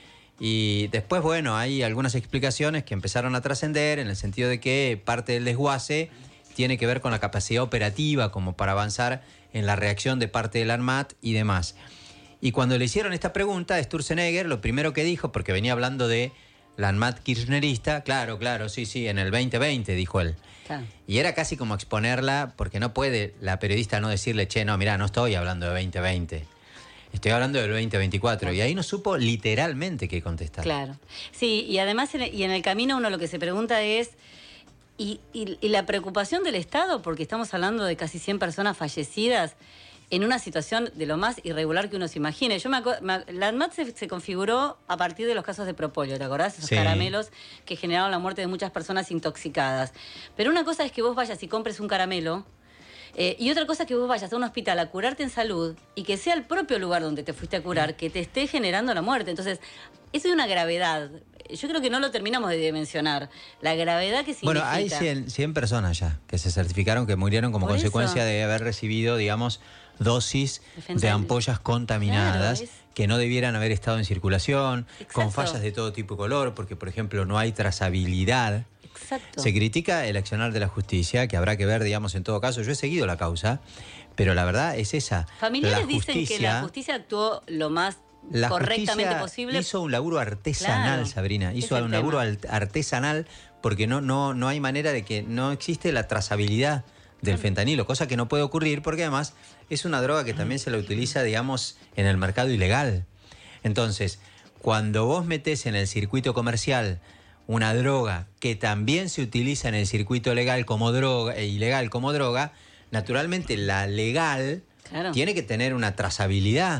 Y después, bueno, hay algunas explicaciones que empezaron a trascender en el sentido de que parte del desguace tiene que ver con la capacidad operativa como para avanzar en la reacción de parte del ANMAT y demás. Y cuando le hicieron esta pregunta a Sturzenegger, lo primero que dijo, porque venía hablando de la ANMAT kirchnerista, claro, sí, en el 2020, dijo él. Claro. Y era casi como exponerla, porque no puede la periodista no decirle, che, no, mirá, no estoy hablando de 2020. Estoy hablando del 2024. Y ahí no supo literalmente qué contestar. Claro. Sí, y además y en el camino uno lo que se pregunta es, ¿y la preocupación del Estado? Porque estamos hablando de casi 100 personas fallecidas en una situación de lo más irregular que uno se imagine. La ANMAT se configuró a partir de los casos de propóleo, ¿te acordás? Esos caramelos que generaron la muerte de muchas personas intoxicadas. Pero una cosa es que vos vayas y compres un caramelo, y otra cosa es que vos vayas a un hospital a curarte en salud y que sea el propio lugar donde te fuiste a curar que te esté generando la muerte. Entonces, eso es una gravedad. Yo creo que no lo terminamos de dimensionar. La gravedad que significa. Bueno, hay 100 personas ya que se certificaron que murieron como consecuencia de haber recibido, digamos, dosis de ampollas contaminadas que no debieran haber estado en circulación, con fallas de todo tipo y color, porque, por ejemplo, no hay trazabilidad. Exacto. Se critica el accionar de la justicia, que habrá que ver, digamos, en todo caso. Yo he seguido la causa, pero la verdad es esa. Familiares dicen que la justicia actuó lo más correctamente posible. Hizo un laburo artesanal, Sabrina. Hizo un laburo artesanal porque no hay manera de que no existe la trazabilidad del fentanilo, cosa que no puede ocurrir porque además es una droga que también se la utiliza, digamos, en el mercado ilegal. Entonces, cuando vos metés en el circuito comercial una droga que también se utiliza en el circuito legal como droga e ilegal como droga, naturalmente la legal tiene que tener una trazabilidad.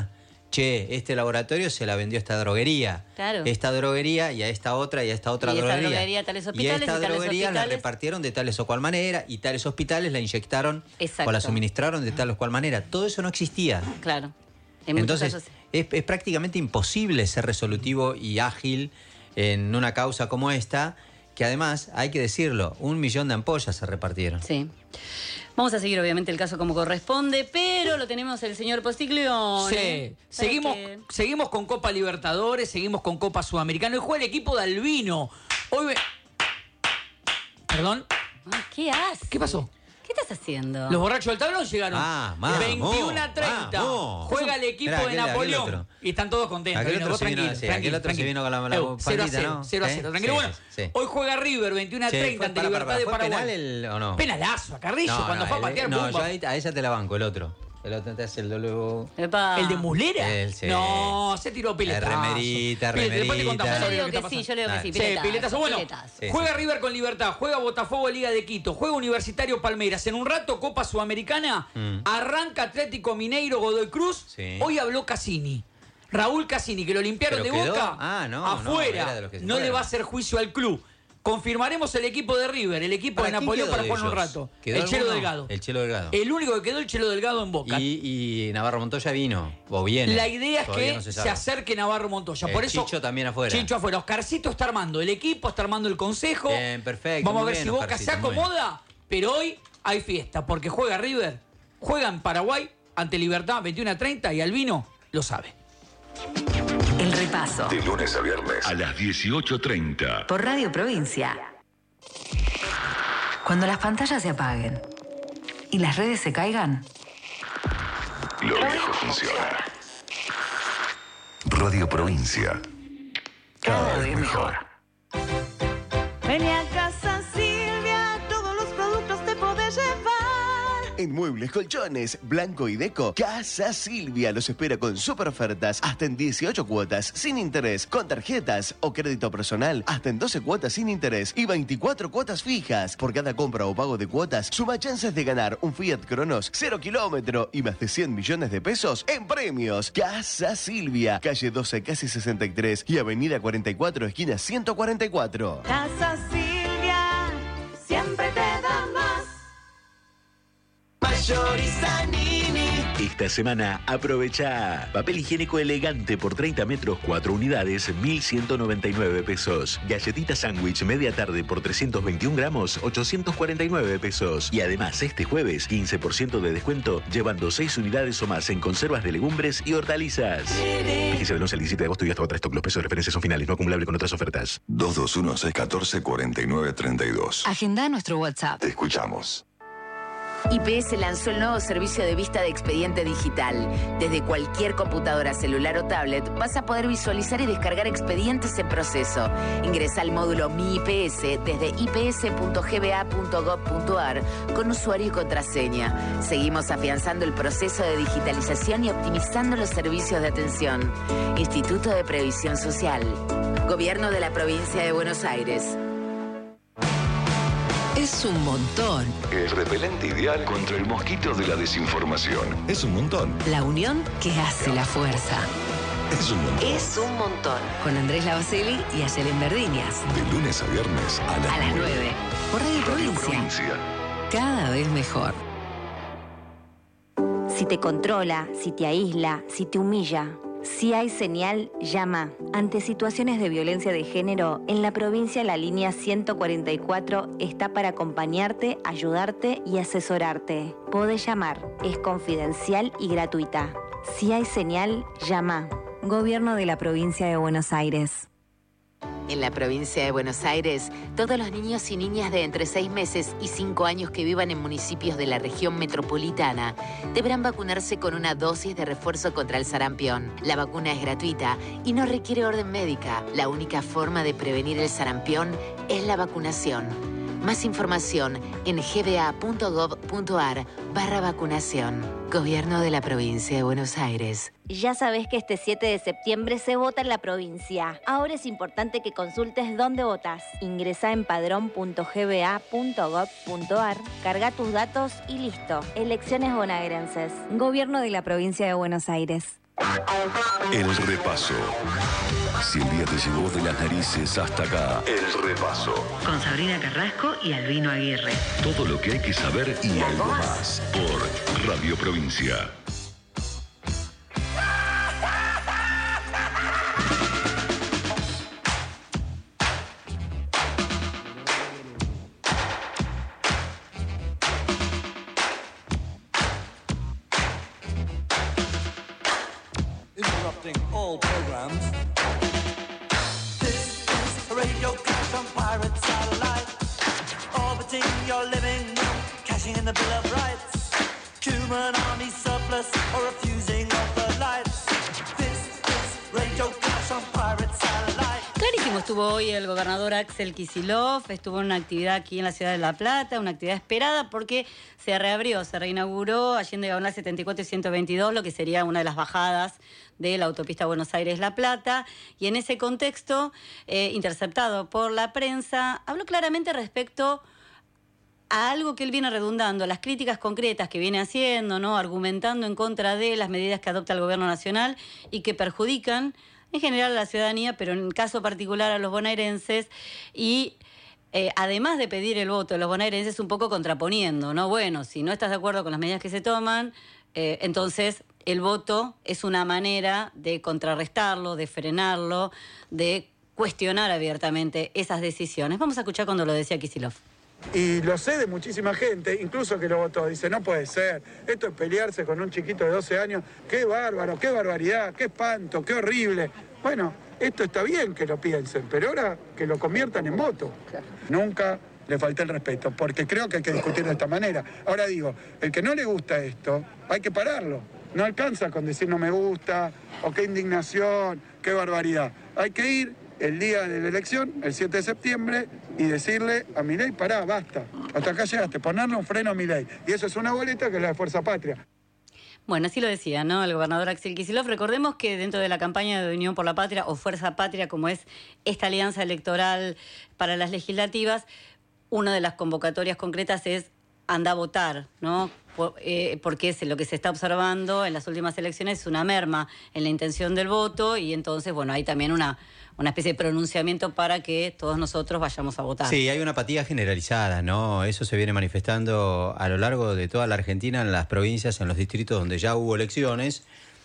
che, este laboratorio se la vendió esta droguería. Claro. Esta droguería y a esta otra y a esta otra Y esta droguería. droguería, tales Y hospitales, esta y tales droguería la hospitales. repartieron de tales o cual manera y tales hospitales la inyectaron Exacto. o la suministraron de tal o cual manera. Todo eso no existía. Claro. En muchos Entonces, casos. es prácticamente imposible ser resolutivo y ágil en una causa como esta, que además, hay que decirlo, 1 millón de ampollas se repartieron. Sí. Vamos a seguir, obviamente, el caso como corresponde, pero lo tenemos el señor Postiglione. Sí, seguimos con Copa Libertadores, seguimos con Copa Sudamericana. Hoy juega el equipo de Albino. Hoy ¿Perdón? Ay, ¿qué haces? ¿Qué pasó? ¿Qué estás haciendo? Los borrachos del tablón llegaron. Vamos, 21-30. vamos. Juega el equipo Mirá, de aquel Napoleón. otro. Y están todos contentos. Aquel Vino, otro vos se vino, tranquilo, sí, tranquilo, aquel otro se tranquilo. vino con la 0 a palita, 0, ¿no? 0 a ¿Sí? 0. Tranquilo. Sí, Bueno, sí. hoy juega River 21-30 ante Libertad de Paraguay. ¿Fue penal o no? Penalazo a Carrillo cuando fue a patear No, pumba. yo a esa te la banco, el otro. El otro te hace el W. Epa. ¿El de Muslera? Sí. No, se tiró piletazo. Remerita. Después te contamos. Yo le digo que sí, Sí, piletazo. Bueno, juega River con Libertad, juega Botafogo Liga de Quito, juega Universitario Palmeiras. En un rato, Copa Sudamericana, arranca Atlético Mineiro Godoy Cruz. Sí. Hoy habló Cassini. Raúl Cassini, que lo limpiaron de ¿Pero quedó? Boca. Era Afuera. de los que se No le fueron. va a hacer juicio al club. Confirmaremos el equipo de River, el equipo de ¿Para quién Napoleón quedó para de jugar un ellos? rato. ¿Quedó El Chelo alguno? Delgado. El Chelo Delgado. El único que quedó, el Chelo Delgado en Boca. Y Navarro Montoya vino, o viene. La idea es Todavía que no se se sabe. acerque Navarro Montoya. Por eso, Chicho también afuera. Chicho afuera. Oscarcito está armando el equipo, está armando el consejo. Bien, perfecto. Vamos a muy ver bien, si Boca Oscarcito, se muy bien. acomoda. Pero hoy hay fiesta, porque juega River, juega en Paraguay ante Libertad 21-30 y Albino lo sabe. El repaso. De lunes a viernes a las 18:30. Por Radio Provincia. Cuando las pantallas se apaguen y las redes se caigan, Lo viejo funciona. Radio Provincia. Cada vez mejor. Vení a casa Silvia, todos los productos te podés llevar. En Muebles, Colchones, Blanco y Deco, Casa Silvia los espera con super ofertas hasta en 18 cuotas sin interés, con tarjetas o crédito personal hasta en 12 cuotas sin interés y 24 cuotas fijas. Por cada compra o pago de cuotas, suma chances de ganar un Fiat Cronos 0 kilómetro y más de 100 millones de pesos en premios. Casa Silvia, calle 12, casi 63 y avenida 44, esquina 144. Casa Silvia, siempre te da más. Mayorizanini. Esta semana aprovecha papel higiénico elegante por 30 metros, 4 unidades, 1.199 pesos. Galletita sándwich media tarde por 321 gramos, 849 pesos. Y además este jueves 15% de descuento llevando 6 unidades o más en conservas de legumbres y hortalizas. Fíjese del 11 al 17 de agosto y hasta otra stock. Los precios de referencia son finales, no acumulable con otras ofertas. 221-614-4932. agenda nuestro WhatsApp. Te escuchamos. IPS lanzó el nuevo servicio de vista de expediente digital. Desde cualquier computadora, celular o tablet vas a poder visualizar y descargar expedientes en proceso. Ingresa al módulo Mi IPS desde ips.gba.gov.ar con usuario y contraseña. Seguimos afianzando el proceso de digitalización y optimizando los servicios de atención. Instituto de Previsión Social. Gobierno de la Provincia de Buenos Aires. Es un montón. El repelente ideal contra el mosquito de la desinformación. Es un montón. La unión que hace la fuerza. Es un montón. Es un montón. Con Andrés Lavacelli y Ayelen Verdiñas. De lunes a viernes a las 9. Por Radio Provincia. Cada vez mejor. Si te controla, si te aísla, si te humilla. Si hay señal, llama. Ante situaciones de violencia de género, en la provincia la línea 144 está para acompañarte, ayudarte y asesorarte. Podés llamar, es confidencial y gratuita. Si hay señal, llama. Gobierno de la Provincia de Buenos Aires. En la provincia de Buenos Aires, todos los niños y niñas de entre 6 meses y 5 años que vivan en municipios de la región metropolitana deberán vacunarse con una dosis de refuerzo contra el sarampión. La vacuna es gratuita y no requiere orden médica. La única forma de prevenir el sarampión es la vacunación. Más información en gba.gov.ar/vacunación. Gobierno de la Provincia de Buenos Aires. Ya sabés que este 7 de septiembre se vota en la provincia. Ahora es importante que consultes dónde votás. Ingresá en padrón.gba.gov.ar, carga tus datos y listo. Elecciones bonaerenses. Gobierno de la Provincia de Buenos Aires. El repaso. Si el día te llevó de las narices hasta acá, el repaso. Con Sabrina Carrasco y Albino Aguirre. Todo lo que hay que saber y algo más por Radio Provincia. All programs. This is Radio Clash on Pirate Satellite. Orbiting your living room, cashing in the Bill of Rights. Human army surplus or refusing of the lights. This is Radio Clash on Pirate Satellite. Clarísimo estuvo hoy el gobernador Axel Kicillof, estuvo en una actividad aquí en la ciudad de La Plata, una actividad esperada porque se reabrió, se reinauguró Allende Diagonal 74 y 122, lo que sería una de las bajadas de la autopista Buenos Aires-La Plata, y en ese contexto, interceptado por la prensa, habló claramente respecto a algo que él viene redundando, las críticas concretas que viene haciendo, ¿no? Argumentando en contra de las medidas que adopta el gobierno nacional y que perjudican en general a la ciudadanía, pero en el caso particular a los bonaerenses, y además de pedir el voto de los bonaerenses, un poco contraponiendo, ¿no? Bueno, si no estás de acuerdo con las medidas que se toman, entonces el voto es una manera de contrarrestarlo, de frenarlo, de cuestionar abiertamente esas decisiones. Vamos a escuchar cuando lo decía Kicillof. Y lo sé de muchísima gente, incluso que lo votó. Dice, no puede ser, esto es pelearse con un chiquito de 12 años. Qué bárbaro, qué barbaridad, qué espanto, qué horrible. Bueno, esto está bien que lo piensen, pero ahora que lo conviertan en voto. Nunca le falté el respeto, porque creo que hay que discutir de esta manera. Ahora digo, el que no le gusta esto, hay que pararlo. No alcanza con decir no me gusta, o qué indignación, qué barbaridad. Hay que ir el día de la elección, el 7 de septiembre, y decirle a Milei, pará, basta, hasta acá llegaste, ponerle un freno a Milei. Y eso es una boleta que es la de Fuerza Patria. Bueno, así lo decía, ¿no? El gobernador Axel Kicillof. Recordemos que dentro de la campaña de Unión por la Patria, o Fuerza Patria, como es esta alianza electoral para las legislativas, una de las convocatorias concretas es anda a votar, ¿no? Porque lo que se está observando en las últimas elecciones es una merma en la intención del voto, y entonces, bueno, hay también una especie de pronunciamiento para que todos nosotros vayamos a votar. Sí, hay una apatía generalizada, ¿no? Eso se viene manifestando a lo largo de toda la Argentina, en las provincias, en los distritos donde ya hubo elecciones.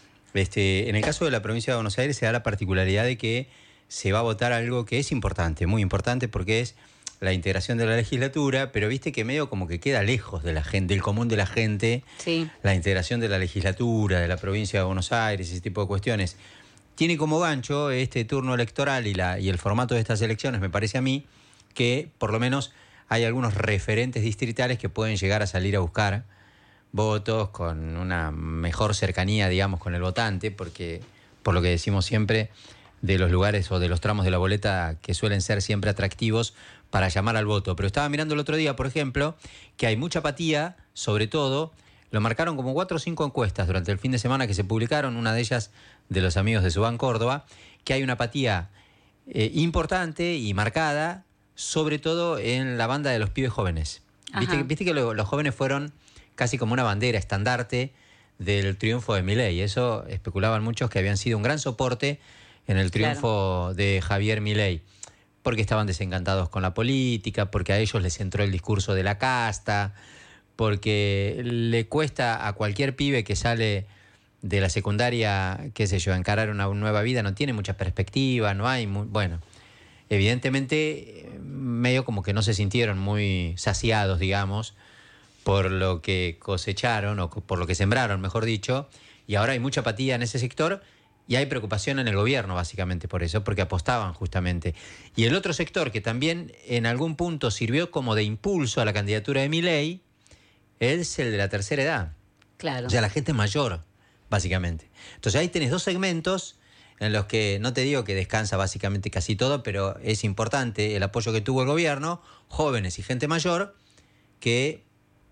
En el caso de la provincia de Buenos Aires se da la particularidad de que se va a votar algo que es importante, muy importante, porque es la integración de la legislatura, pero viste que medio como que queda lejos de la gente, del común de la gente, sí, la integración de la legislatura, de la provincia de Buenos Aires, ese tipo de cuestiones. Tiene como gancho este turno electoral y el formato de estas elecciones, me parece a mí, que por lo menos hay algunos referentes distritales que pueden llegar a salir a buscar votos con una mejor cercanía, digamos, con el votante, porque por lo que decimos siempre, de los lugares o de los tramos de la boleta que suelen ser siempre atractivos para llamar al voto. Pero estaba mirando el otro día, por ejemplo, que hay mucha apatía, sobre todo, lo marcaron como 4 o 5 encuestas durante el fin de semana que se publicaron, una de ellas de los amigos de Subán Córdoba, que hay una apatía importante y marcada, sobre todo en la banda de los pibes jóvenes. Viste que los jóvenes fueron casi como una bandera, estandarte del triunfo de Milei. Eso especulaban muchos que habían sido un gran soporte en el triunfo de Javier Milei, porque estaban desencantados con la política, porque a ellos les entró el discurso de la casta, porque le cuesta a cualquier pibe que sale de la secundaria, qué sé yo, encarar una nueva vida, no tiene mucha perspectiva, no hay... bueno, evidentemente medio como que no se sintieron muy saciados, digamos, por lo que cosecharon, o por lo que sembraron, mejor dicho, y ahora hay mucha apatía en ese sector. Y hay preocupación en el gobierno, básicamente, por eso, porque apostaban justamente. Y el otro sector que también en algún punto sirvió como de impulso a la candidatura de Milei es el de la tercera edad. Claro. O sea, la gente mayor, básicamente. Entonces ahí tenés dos segmentos en los que, no te digo que descansa básicamente casi todo, pero es importante el apoyo que tuvo el gobierno, jóvenes y gente mayor, que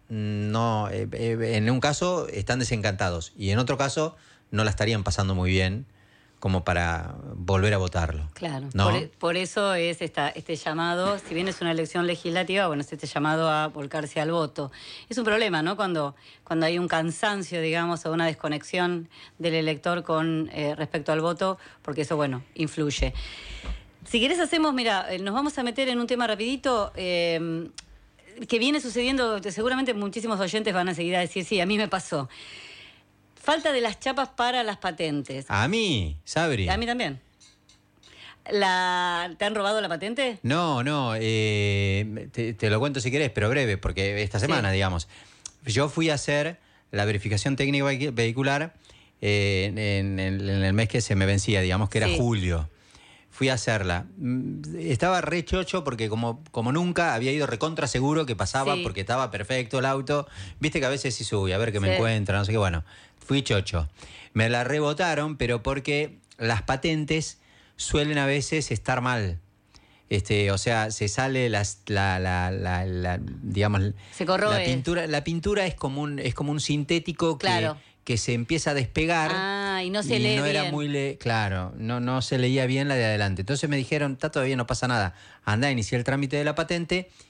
no, en un caso están desencantados y en otro caso no la estarían pasando muy bien como para volver a votarlo. Claro, ¿no? por eso es este llamado, si bien es una elección legislativa, bueno, es este llamado a volcarse al voto. Es un problema, ¿no? Cuando hay un cansancio, digamos, o una desconexión del elector con respecto al voto, porque eso, bueno, influye. Si querés hacemos, mira, nos vamos a meter en un tema rapidito, que viene sucediendo, seguramente muchísimos oyentes van a seguir a decir, sí, a mí me pasó. Falta de las chapas para las patentes. A mí, Sabri. A mí también. ¿Te han robado la patente? No, te lo cuento si querés, pero breve, porque esta semana, digamos. Yo fui a hacer la verificación técnica vehicular en el mes que se me vencía, digamos que era julio. Fui a hacerla. Estaba re chocho porque como nunca había ido recontra seguro que pasaba porque estaba perfecto el auto. Viste que a veces sí subí, a ver qué me encuentra, no sé qué, bueno. Fui chocho. Me la rebotaron, pero porque las patentes suelen a veces estar mal. O sea, se sale digamos, se corroe. La pintura es como un sintético que se empieza a despegar. Y no se lee no era bien. muy claro, no se leía bien la de adelante. Entonces me dijeron, está todavía, no pasa nada. Andá, inicié el trámite de la patente